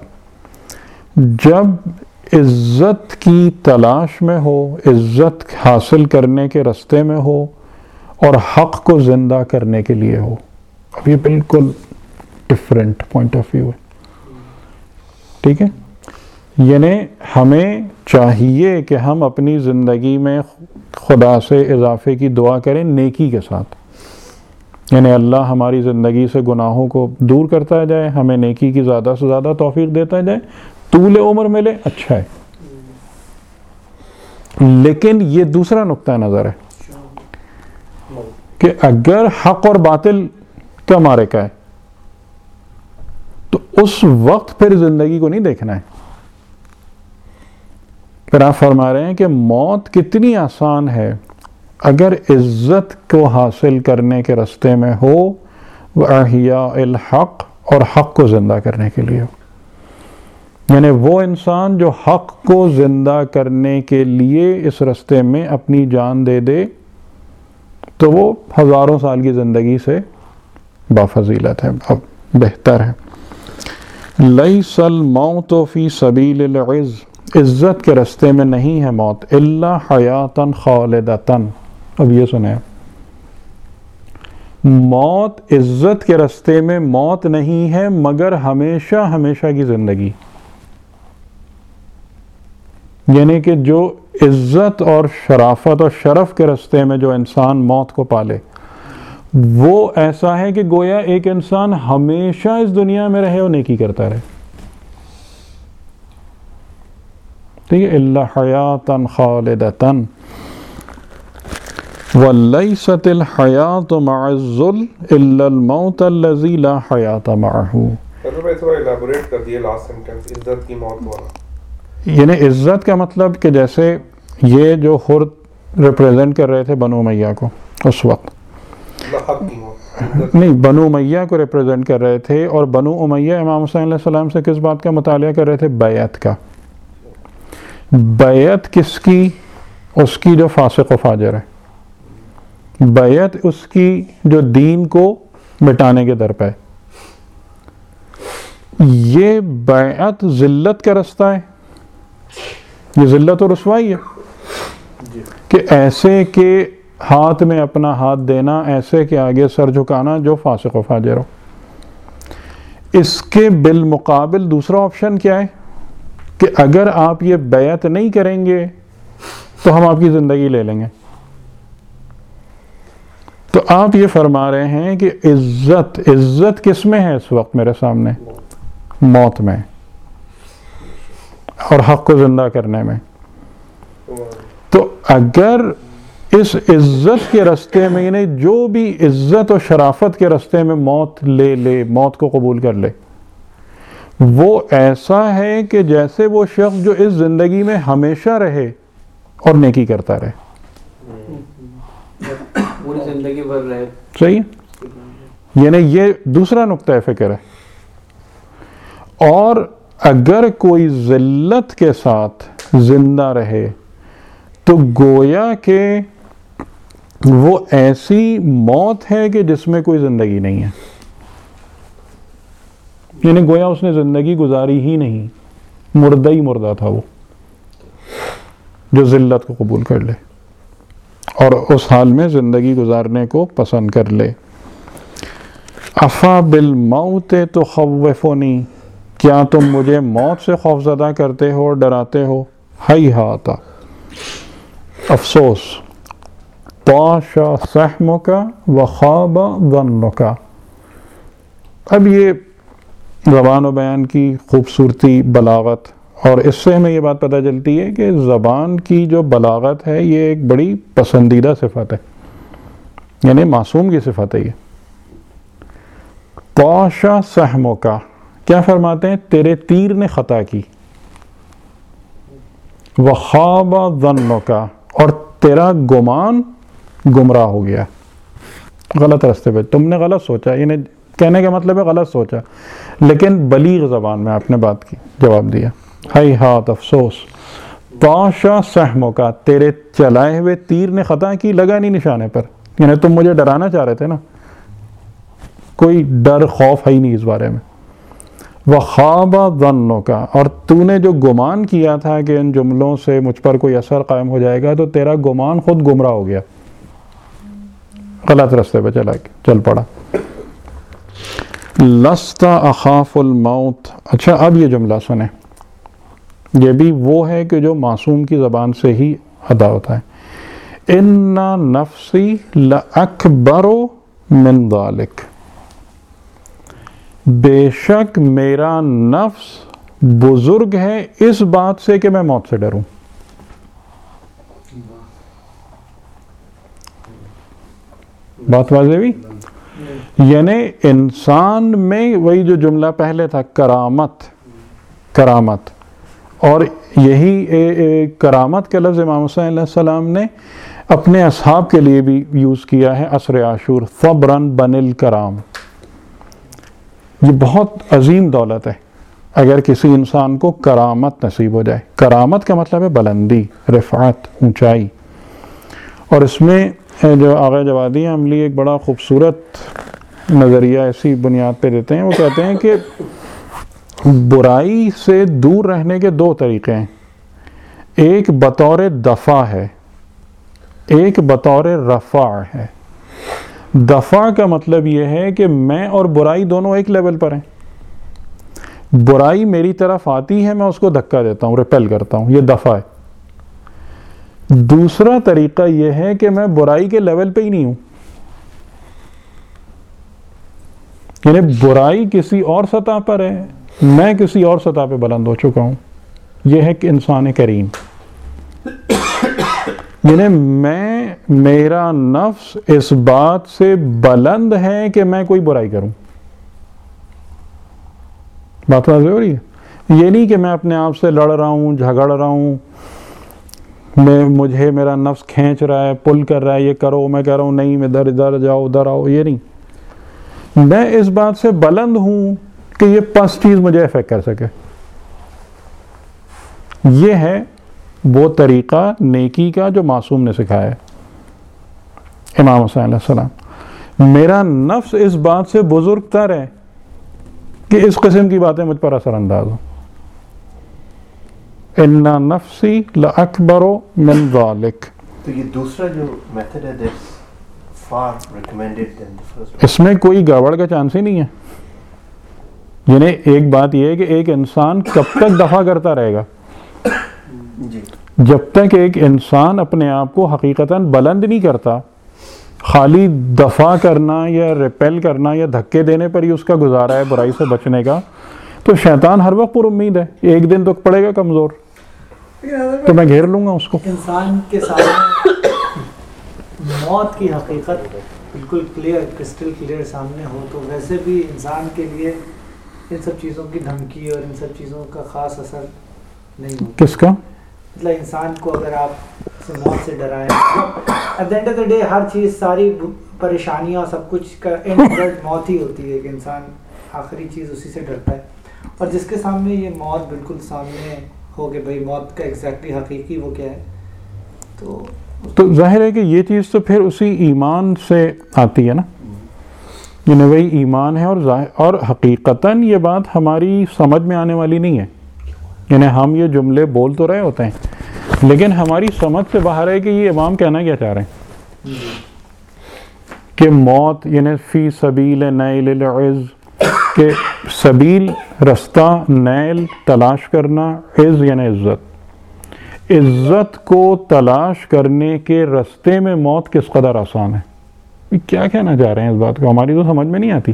[SPEAKER 3] جب عزت کی تلاش میں ہو، عزت حاصل کرنے کے راستے میں ہو اور حق کو زندہ کرنے کے لیے ہو. اب یہ بالکل ڈفرینٹ پوائنٹ آف ویو ہے. ٹھیک ہے، یعنی ہمیں چاہیے کہ ہم اپنی زندگی میں خدا سے اضافے کی دعا کریں نیکی کے ساتھ. یعنی اللہ ہماری زندگی سے گناہوں کو دور کرتا جائے، ہمیں نیکی کی زیادہ سے زیادہ توفیق دیتا جائے، طول عمر ملے، اچھا ہے. لیکن یہ دوسرا نقطہ نظر ہے کہ اگر حق اور باطل کا معرکہ ہے تو اس وقت پھر زندگی کو نہیں دیکھنا ہے. پھر آپ فرما رہے ہیں کہ موت کتنی آسان ہے اگر عزت کو حاصل کرنے کے راستے میں ہو، وَأَحْيَاءِ الْحَقِّ، اور حق کو زندہ کرنے کے لیے ہو. یعنی وہ انسان جو حق کو زندہ کرنے کے لیے اس راستے میں اپنی جان دے دے تو وہ ہزاروں سال کی زندگی سے بافضیلت ہے، اب بہتر ہے. لیس الموت فی سبیل العز، عزت کے راستے میں نہیں ہے موت، الا حیاتن خالدتن. اب یہ سنیں، موت عزت کے راستے میں موت نہیں ہے مگر ہمیشہ ہمیشہ کی زندگی. یعنی کہ جو عزت اور شرافت اور شرف کے راستے میں جو انسان موت کو پالے وہ ایسا ہے کہ گویا ایک انسان ہمیشہ اس دنیا میں رہے اور نیکی کرتا رہے. ٹھیک ہے. الا حیاتاً خالدتاً ولیست الحیات مع الذل الا الموت الذی لا حیات معه.
[SPEAKER 5] تھوڑا الیبوریٹ کر دیے لاسٹ سینٹنس عزت کی موت والا.
[SPEAKER 3] یعنی عزت کا مطلب کہ جیسے یہ جو خرد ریپریزنٹ کر رہے تھے بنو امیہ کو اس وقت, نہیں بنو امیہ کو ریپریزنٹ کر رہے تھے, اور بنو امیہ امام حسین علیہ السلام سے کس بات کا مطالعہ کر رہے تھے؟ بیعت کا. بیعت کس کی؟ اس کی جو فاسق و فاجر ہے. بیعت اس کی جو دین کو مٹانے کے در پہ ہے. یہ بیعت ذلت کا رستہ ہے, یہ ذلت و رسوائی ہے کہ ایسے کہ ہاتھ میں اپنا ہاتھ دینا, ایسے کہ آگے سر جھکانا جو فاسق و فاجر ہو. اس کے بالمقابل دوسرا آپشن کیا ہے کہ اگر آپ یہ بیعت نہیں کریں گے تو ہم آپ کی زندگی لے لیں گے. تو آپ یہ فرما رہے ہیں کہ عزت عزت کس میں ہے اس وقت میرے سامنے؟ موت میں اور حق کو زندہ کرنے میں. تو اگر اس عزت کے رستے میں, یعنی جو بھی عزت و شرافت کے رستے میں موت لے لے, موت کو قبول کر لے, وہ ایسا ہے کہ جیسے وہ شخص جو اس زندگی میں ہمیشہ رہے اور نیکی کرتا رہے.
[SPEAKER 4] پوری زندگی بھر رہے.
[SPEAKER 3] صحیح ہے. یعنی یہ دوسرا نقطہ فکر ہے. اور اگر کوئی ذلت کے ساتھ زندہ رہے تو گویا کہ وہ ایسی موت ہے کہ جس میں کوئی زندگی نہیں ہے. یعنی گویا اس نے زندگی گزاری ہی نہیں, مردہ ہی مردہ تھا وہ جو ذلت کو قبول کر لے اور اس حال میں زندگی گزارنے کو پسند کر لے. افا بالموت تخوفنی, کیا تم مجھے موت سے خوفزدہ کرتے ہو اور ڈراتے ہو؟ ہیہاتا, افسوس. طاش سحمک وخاب ظنک. اب یہ زبان و بیان کی خوبصورتی, بلاغت, اور اس سے ہمیں یہ بات پتہ چلتی ہے کہ زبان کی جو بلاغت ہے یہ ایک بڑی پسندیدہ صفت ہے, یعنی معصوم کی صفت ہے یہ. طاش سحمک, کیا فرماتے ہیں؟ تیرے تیر نے خطا کی. وخاب ظنک, اور تیرا گمان گمراہ ہو گیا, غلط راستے پہ, تم نے غلط سوچا. یعنی کہنے کا مطلب ہے غلط سوچا, لیکن بلیغ زبان میں آپ نے بات کی, جواب دیا. ہائی ہاتھ, افسوس. طاش سحمک, تیرے چلائے ہوئے تیر نے خطا کی, لگا نہیں نشانے پر. یعنی تم مجھے ڈرانا چاہ رہے تھے نا, کوئی ڈر خوف ہے ہی نہیں اس بارے میں. وخاب ظنک, اور تو نے جو گمان کیا تھا کہ ان جملوں سے مجھ پر کوئی اثر قائم ہو جائے گا, تو تیرا گمان خود گمراہ ہو گیا, غلط راستے پہ چلا چل پڑا. لست اخاف الموت. اچھا اب یہ جملہ سنیں, یہ بھی وہ ہے کہ جو معصوم کی زبان سے ہی ادا ہوتا ہے. ان نفسی لاکبر من ذلک, بے شک میرا نفس بزرگ ہے اس بات سے کہ میں موت سے ڈروں. بات واضح ہوئی؟ یعنی انسان میں وہی جو جملہ پہلے تھا, کرامت, کرامت, اور یہی اے اے کرامت کا لفظ امام حسین علیہ السلام نے اپنے اصحاب کے لیے بھی یوز کیا ہے عصر عاشور. صبراً بن الکرام, یہ بہت عظیم دولت ہے اگر کسی انسان کو کرامت نصیب ہو جائے. کرامت کا مطلب ہے بلندی, رفعت, اونچائی. اور اس میں جو آغا جوادی عملی ایک بڑا خوبصورت نظریہ ایسی بنیاد پہ دیتے ہیں. وہ کہتے ہیں کہ برائی سے دور رہنے کے دو طریقے ہیں, ایک بطور دفع ہے, ایک بطور رفع ہے. دفع کا مطلب یہ ہے کہ میں اور برائی دونوں ایک لیول پر ہیں. برائی میری طرف آتی ہے, میں اس کو دھکا دیتا ہوں, ریپیل کرتا ہوں, یہ دفع ہے. دوسرا طریقہ یہ ہے کہ میں برائی کے لیول پہ ہی نہیں ہوں, یعنی برائی کسی اور سطح پر ہے، میں کسی اور سطح پہ بلند ہو چکا ہوں. یہ ہے کہ انسان کریم، یعنی میں میرا نفس اس بات سے بلند ہے کہ میں کوئی برائی کروں. بات واضح ہو رہی ہے؟ یہ نہیں کہ میں اپنے آپ سے لڑ رہا ہوں، جھگڑ رہا ہوں، میں مجھے میرا نفس کھینچ رہا ہے، پل کر رہا ہے، یہ کرو، میں کہہ رہا ہوں نہیں، میں ادھر ادھر جاؤ، ادھر آؤ. یہ نہیں، میں اس بات سے بلند ہوں کہ یہ پس چیز مجھے افیکٹ کر سکے. یہ ہے وہ طریقہ نیکی کا جو معصوم نے سکھایا ہے، امام حسین علیہ السلام. میرا نفس اس بات سے بزرگ تر ہے کہ اس قسم کی باتیں مجھ پر اثر انداز ہوں. ان نفسی لاکبر من ذالک.
[SPEAKER 2] تو یہ دوسرا جو میتھڈ ہے that's far recommended than the first.
[SPEAKER 3] اس میں کوئی گڑبڑ کا چانس ہی نہیں ہے. یعنی ایک بات یہ ہے کہ ایک انسان کب تک دفع کرتا رہے گا؟
[SPEAKER 2] جی،
[SPEAKER 3] جب تک ایک انسان اپنے آپ کو حقیقتاً بلند نہیں کرتا. خالی دفع کرنا یا ریپیل کرنا یا دھکے دینے پر ہی اس کا گزارا ہے برائی سے بچنے کا، تو شیطان ہر وقت پر امید ہے ایک دن تو پڑے گا کمزور، تو میں گھیر لوں گا اس کو.
[SPEAKER 4] انسان کے سامنے موت کی حقیقت بالکل کلیئر، کرسٹل کلیئر سامنے ہو تو ویسے بھی انسان کے لیے ان سب چیزوں کی دھمکی اور ان سب چیزوں کا خاص اثر نہیں ہوتا.
[SPEAKER 3] کس کا؟
[SPEAKER 4] مطلب انسان کو اگر آپ اسے موت سے ڈرائیں، at the end of the day ہر چیز، ساری پریشانیاں، سب کچھ کا اینڈ ریزلٹ موت ہی ہوتی ہے کہ انسان آخری چیز اسی سے ڈرتا ہے. اور جس کے سامنے یہ موت بالکل سامنے ہو کہ بھائی موت کا ایگزیکٹلی حقیقی وہ کیا ہے، تو
[SPEAKER 3] تو ظاہر ہے کہ یہ چیز تو پھر اسی ایمان سے آتی ہے نا، یعنی وہی ایمان ہے. اور اور حقیقتاً یہ بات ہماری سمجھ میں آنے والی نہیں ہے. یعنی ہم یہ جملے بول تو رہے ہوتے ہیں لیکن ہماری سمجھ سے باہر ہے کہ یہ امام کہنا کیا چاہ رہے ہیں کہ موت یعنی فی سبیل نیل العز، کہ سبیل رستہ، نیل تلاش کرنا، عز یعنی عزت، عزت کو تلاش کرنے کے رستے میں موت کس قدر آسان ہے. یہ کیا کہنا چاہ رہے ہیں اس بات کو؟ ہماری تو سمجھ میں نہیں آتی.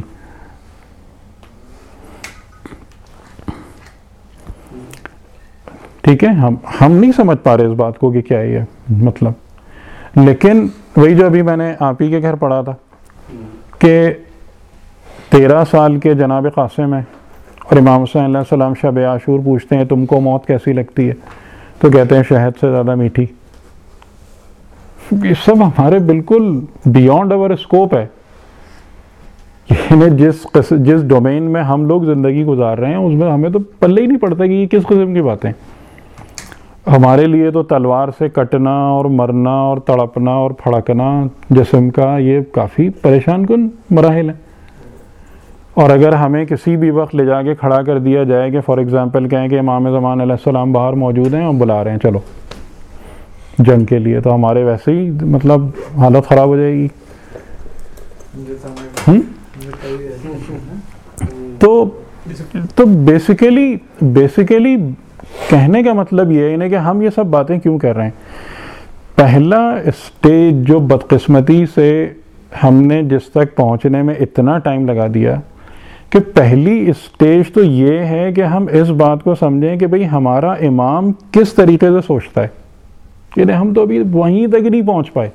[SPEAKER 3] ٹھیک ہے، ہم ہم نہیں سمجھ پا رہے اس بات کو کہ کیا ہے یہ مطلب. لیکن وہی جو ابھی میں نے آپ ہی کے گھر پڑھا تھا کہ تیرہ سال کے جناب قاسم ہیں اور امام حسین علیہ السلام شب عاشور پوچھتے ہیں تم کو موت کیسی لگتی ہے، تو کہتے ہیں شہد سے زیادہ میٹھی. یہ سب ہمارے بالکل بیونڈ اوور اسکوپ ہے. یعنی جس جس ڈومین میں ہم لوگ زندگی گزار رہے ہیں اس میں ہمیں تو پلے ہی نہیں پڑتا کہ یہ کس قسم کی باتیں. ہمارے لیے تو تلوار سے کٹنا اور مرنا اور تڑپنا اور پھڑکنا جسم کا یہ کافی پریشان کن مراحل ہیں. اور اگر ہمیں کسی بھی وقت لے جا کے کھڑا کر دیا جائے کہ فار ایگزامپل کہیں کہ امام زمان علیہ السلام باہر موجود ہیں اور بلا رہے ہیں چلو جنگ کے لیے، تو ہمارے ویسے ہی مطلب حالت خراب ہو جائے گی. تو تو بیسیکلی بیسیکلی کہنے کا مطلب یہ ہے کہ ہم یہ سب باتیں کیوں کر رہے ہیں. پہلا اسٹیج جو بدقسمتی سے ہم نے جس تک پہنچنے میں اتنا ٹائم لگا دیا کہ پہلی اسٹیج تو یہ ہے کہ ہم اس بات کو سمجھیں کہ بھئی ہمارا امام کس طریقے سے سوچتا ہے. یعنی ہم تو ابھی وہیں تک نہیں پہنچ پائے.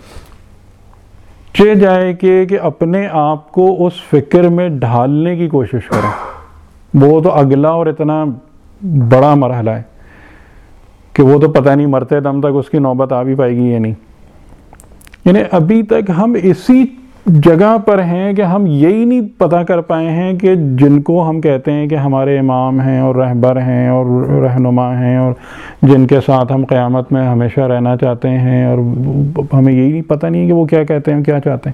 [SPEAKER 3] چہ جائے کہ کہ اپنے آپ کو اس فکر میں ڈھالنے کی کوشش کریں، وہ تو اگلا اور اتنا بڑا مرحلہ ہے کہ وہ تو پتہ نہیں مرتے دم تک اس کی نوبت آ بھی پائے گی یا نہیں. یعنی ابھی تک ہم اسی جگہ پر ہیں کہ ہم یہی نہیں پتہ کر پائے ہیں کہ جن کو ہم کہتے ہیں کہ ہمارے امام ہیں اور رہبر ہیں اور رہنما ہیں اور جن کے ساتھ ہم قیامت میں ہمیشہ رہنا چاہتے ہیں، اور ہمیں یہی نہیں پتہ نہیں کہ وہ کیا کہتے ہیں، کیا چاہتے ہیں.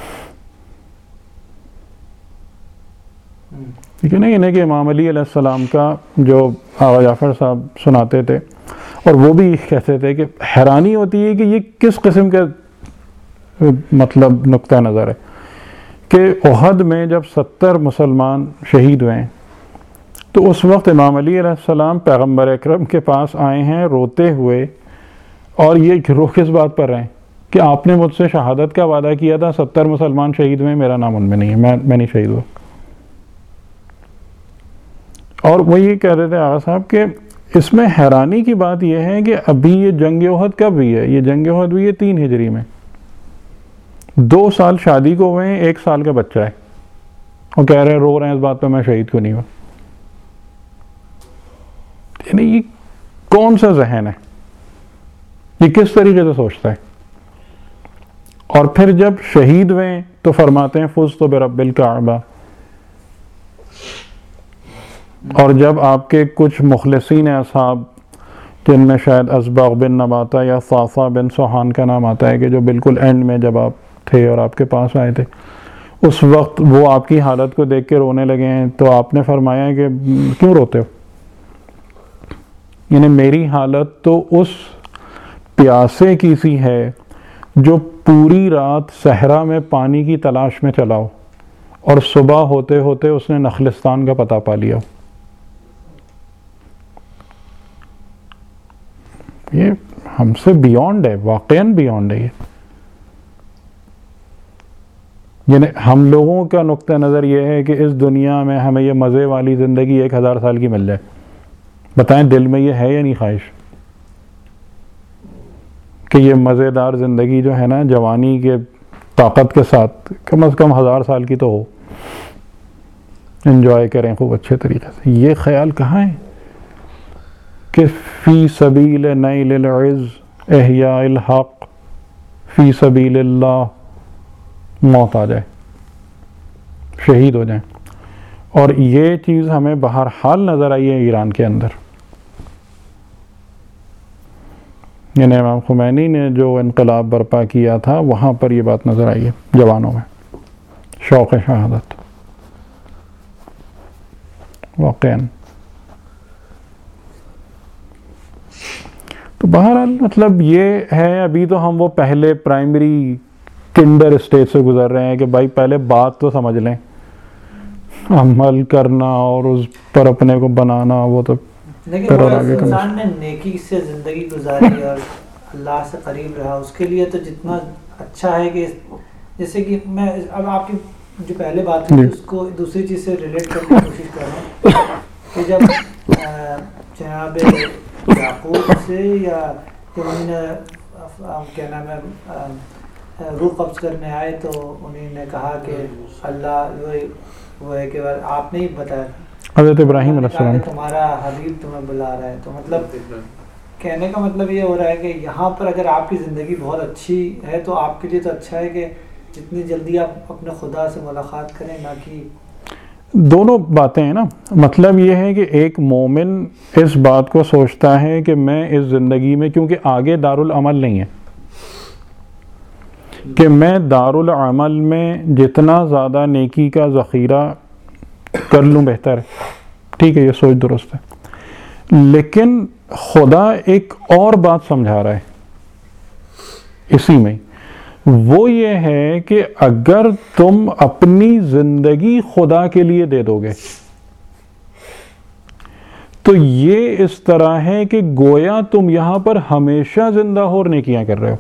[SPEAKER 3] ٹھیک ہے نا. یعنی کہ امام علی علیہ السلام کا جو آغا جعفر صاحب سناتے تھے اور وہ بھی کہتے تھے کہ حیرانی ہوتی ہے کہ یہ کس قسم کا مطلب نقطہ نظر ہے کہ احد میں جب ستر مسلمان شہید ہوئے ہیں تو اس وقت امام علی علیہ السلام پیغمبر اکرم کے پاس آئے ہیں روتے ہوئے، اور یہ رو کس بات پر رہے ہیں کہ آپ نے مجھ سے شہادت کا وعدہ کیا تھا، ستر مسلمان شہید ہوئے، میرا نام ان میں نہیں ہے، میں میں نہیں شہید ہوا. اور وہ یہ کہہ رہے تھے آغا صاحب کہ اس میں حیرانی کی بات یہ ہے کہ ابھی یہ جنگ احد کب ہوئی ہے؟ یہ جنگ احد ہوئی ہے تین ہجری میں، دو سال شادی کو ہوئے ہیں، ایک سال کا بچہ ہے، اور کہہ رہے ہیں رو رہے ہیں اس بات پہ میں شہید کیوں نہیں ہوا۔ یعنی یہ کون سا ذہن ہے؟ یہ کس طریقے سے سوچتا ہے؟ اور پھر جب شہید ہوئے تو فرماتے ہیں فزت برب الکعبہ، اور جب آپ کے کچھ مخلصین اصحاب جن میں شاید اسباغ بن نباتہ یا صافہ بن سوحان کا نام آتا ہے کہ جو بالکل اینڈ میں جب آپ تھے اور آپ کے پاس آئے تھے، اس وقت وہ آپ کی حالت کو دیکھ کے رونے لگے ہیں، تو آپ نے فرمایا کہ کیوں روتے ہو؟ یعنی میری حالت تو اس پیاسے کی سی ہے جو پوری رات صحرا میں پانی کی تلاش میں چلا ہو اور صبح ہوتے ہوتے اس نے نخلستان کا پتہ پا لیا ہو۔ یہ ہم سے بیونڈ ہے، واقعاً بیونڈ ہے یہ۔ یعنی ہم لوگوں کا نقطہ نظر یہ ہے کہ اس دنیا میں ہمیں یہ مزے والی زندگی ایک ہزار سال کی مل جائے، بتائیں دل میں یہ ہے یا نہیں خواہش کہ یہ مزیدار زندگی جو ہے نا جوانی کے طاقت کے ساتھ کم از کم ہزار سال کی تو ہو، انجوائے کریں خوب اچھے طریقے سے۔ یہ خیال کہاں ہے کہ فی سبیل نیل العز احیاء الحق، فی سبیل اللہ موت آ جائے، شہید ہو جائیں۔ اور یہ چیز ہمیں بہرحال نظر آئی ہے ایران کے اندر، یعنی امام خمینی نے جو انقلاب برپا کیا تھا وہاں پر یہ بات نظر آئی ہے جوانوں میں، شوق شہادت واقعاً۔ تو بہرحال مطلب یہ ہے، ابھی تو ہم وہ پہلے پرائمری کنڈر اسٹیج سے گزر رہے ہیں کہ بھائی پہلے بات تو سمجھ لیں، عمل کرنا اور اس پر اپنے کو بنانا وہ تو
[SPEAKER 4] لیکن انسان نے نیکی سے زندگی گزاری اور اللہ سے قریب رہا، اس کے لیے تو جتنا اچھا ہے کہ جیسے کہ میں اب آپ کی جو پہلے بات ہوئی اس کو دوسری چیز سے ریلیٹ کرنے کی کوشش کر رہا ہوں کہ جب جناب یعقوب سے یا انہوں نے کیا نام ہے روح قبض کرنے آئے تو انہوں نے کہا کہ اللہ وہ ہے کہ آپ نے ہی بتایا
[SPEAKER 3] حضرت ابراہیم علیہ السلام
[SPEAKER 4] تمہارا حبیب تمہیں بلا رہا ہے۔ تو مطلب کہنے کا مطلب یہ ہو رہا ہے کہ یہاں پر اگر آپ کی زندگی بہت اچھی ہے تو آپ کے لیے تو اچھا ہے کہ جتنی جلدی آپ اپنے خدا سے ملاقات کریں، نہ کہ
[SPEAKER 3] دونوں باتیں ہیں نا۔ مطلب یہ ہے کہ ایک مومن اس بات کو سوچتا ہے کہ میں اس زندگی میں، کیونکہ آگے دارالعمل نہیں ہے، کہ میں دارالعمل میں جتنا زیادہ نیکی کا ذخیرہ کر لوں بہتر ہے، ٹھیک ہے یہ سوچ درست ہے، لیکن خدا ایک اور بات سمجھا رہا ہے اسی میں، وہ یہ ہے کہ اگر تم اپنی زندگی خدا کے لیے دے دو گے تو یہ اس طرح ہے کہ گویا تم یہاں پر ہمیشہ زندہ ہو اور نیکیاں کر رہے ہو۔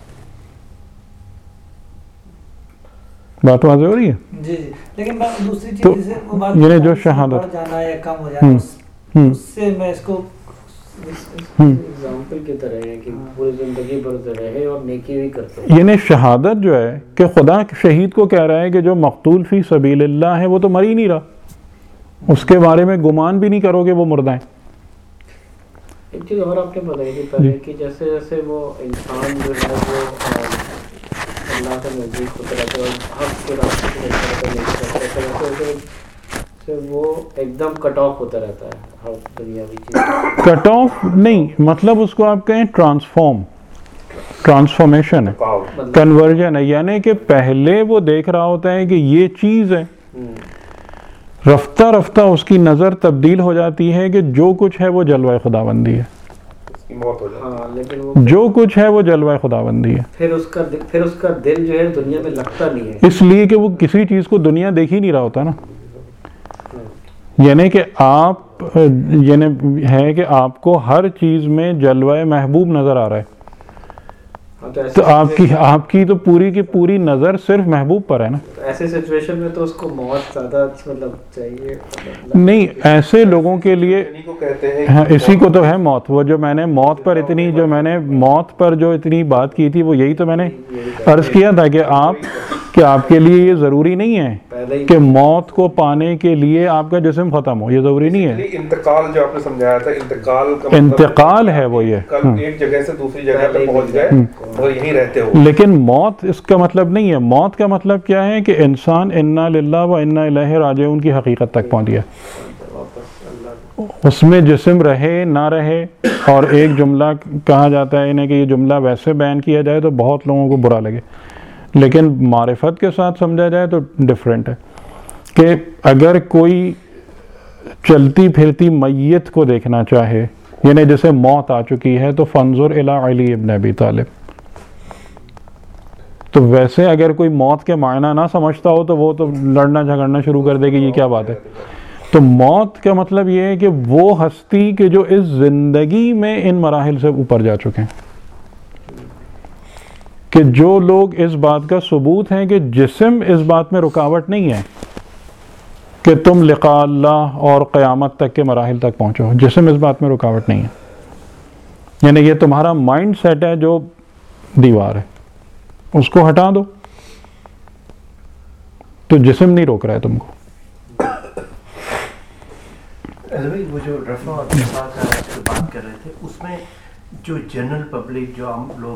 [SPEAKER 3] بات واضح ہو رہی ہے؟
[SPEAKER 4] جی جی لیکن میں دوسری چیز جیسے وہ بات
[SPEAKER 3] یعنی جو شہادت
[SPEAKER 4] جانا ہے یا کم ہو جانا، اس سے میں اس کو
[SPEAKER 6] ایگزامپل کی طرح ہے کہ پوری زندگی بھر رہے اور نیکی بھی کرتے ہیں۔
[SPEAKER 3] یعنی شہادت جو ہے کہ خدا شہید کو کہہ رہا ہے کہ جو مقتول فی سبیل اللہ ہے وہ تو مر ہی نہیں رہا، اس کے بارے میں گمان بھی نہیں کرو کہ وہ مردہ ہے۔
[SPEAKER 6] ایک چیز اور آپ نے بتائی تھی پہلے کہ جیسے جیسے وہ انسان جو ہے وہ اللہ کے نزدیک ہوتا رہتا ہے اور حق کے راستے سے چلتا رہتا ہے، ویسے وہ ایک دم کٹ آف ہوتا رہتا ہے ہر دنیاوی چیز۔
[SPEAKER 3] کٹ آف نہیں، مطلب اس کو آپ کہیں ٹرانسفارم، ٹرانسفارمیشن ہے، کنورژن ہے، یعنی کہ پہلے وہ دیکھ رہا ہوتا ہے کہ یہ چیز ہے، رفتہ رفتہ اس کی نظر تبدیل ہو جاتی ہے کہ جو کچھ ہے وہ جلوہ خداوندی ہے،
[SPEAKER 6] ہاں لیکن وہ
[SPEAKER 3] جو کچھ ہے وہ جلوہ خداوندی ہے،
[SPEAKER 6] پھر اس کا پھر اس کا دل جو ہے دنیا میں لگتا نہیں ہے،
[SPEAKER 3] اس لیے کہ وہ کسی چیز کو دنیا دیکھ ہی نہیں رہا ہوتا نا۔ یعنی کہ آپ یعنی ہے کہ آپ کو ہر چیز میں جلوہ محبوب نظر آ رہا ہے، تو آپ کی آپ کی تو پوری کی پوری نظر صرف محبوب پر ہے نا.
[SPEAKER 6] ایسے سچویشن میں تو اس کو موت زیادہ مطلب چاہیے.
[SPEAKER 3] نہیں ایسے لوگوں کے لیے ہاں اسی کو تو ہے موت. وہ جو میں نے موت پر اتنی جو میں نے موت پر جو اتنی بات کی تھی وہ یہی تو میں نے عرض کیا تھا کہ آپ کہ آپ کے لیے یہ ضروری نہیں ہے کہ موت کو پانے کے لیے آپ کا جسم ختم ہو, یہ ضروری نہیں ہے.
[SPEAKER 5] انتقال جو آپ نے سمجھایا تھا انتقال کا
[SPEAKER 3] انتقال ہے وہ یہ
[SPEAKER 5] ایک جگہ سے دوسری جگہ پہ پہنچ گئے اور یہیں رہتے ہو.
[SPEAKER 3] لیکن موت اس کا مطلب نہیں ہے. موت کا مطلب کیا ہے کہ انسان انا للہ و انا الیہ راجعون کی حقیقت تک پہنچ گیا. اس میں جسم رہے نہ رہے. اور ایک جملہ کہا جاتا ہے انہیں کہ یہ جملہ ویسے بیان کیا جائے تو بہت لوگوں کو برا لگے, لیکن معرفت کے ساتھ سمجھا جائے تو ڈیفرنٹ ہے کہ اگر کوئی چلتی پھرتی میت کو دیکھنا چاہے یعنی جیسے موت آ چکی ہے تو فانظر الی علی ابن ابی طالب. تو ویسے اگر کوئی موت کے معنی نہ سمجھتا ہو تو وہ تو لڑنا جھگڑنا شروع کر دے کہ یہ کیا بات ہے. تو موت کا مطلب یہ ہے کہ وہ ہستی کہ جو اس زندگی میں ان مراحل سے اوپر جا چکے ہیں, کہ جو لوگ اس بات کا ثبوت ہیں کہ جسم اس بات میں رکاوٹ نہیں ہے کہ تم لقاء اللہ اور قیامت تک کے مراحل تک پہنچو, جسم اس بات میں رکاوٹ نہیں ہے. یعنی یہ تمہارا مائنڈ سیٹ ہے جو دیوار ہے, اس کو ہٹا دو تو جسم نہیں روک رہا ہے تم کو.
[SPEAKER 2] وہ جو رفع اور ارتفاع کا بات کر رہے تھے اس میں جو جنرل پبلک جو عام لوگ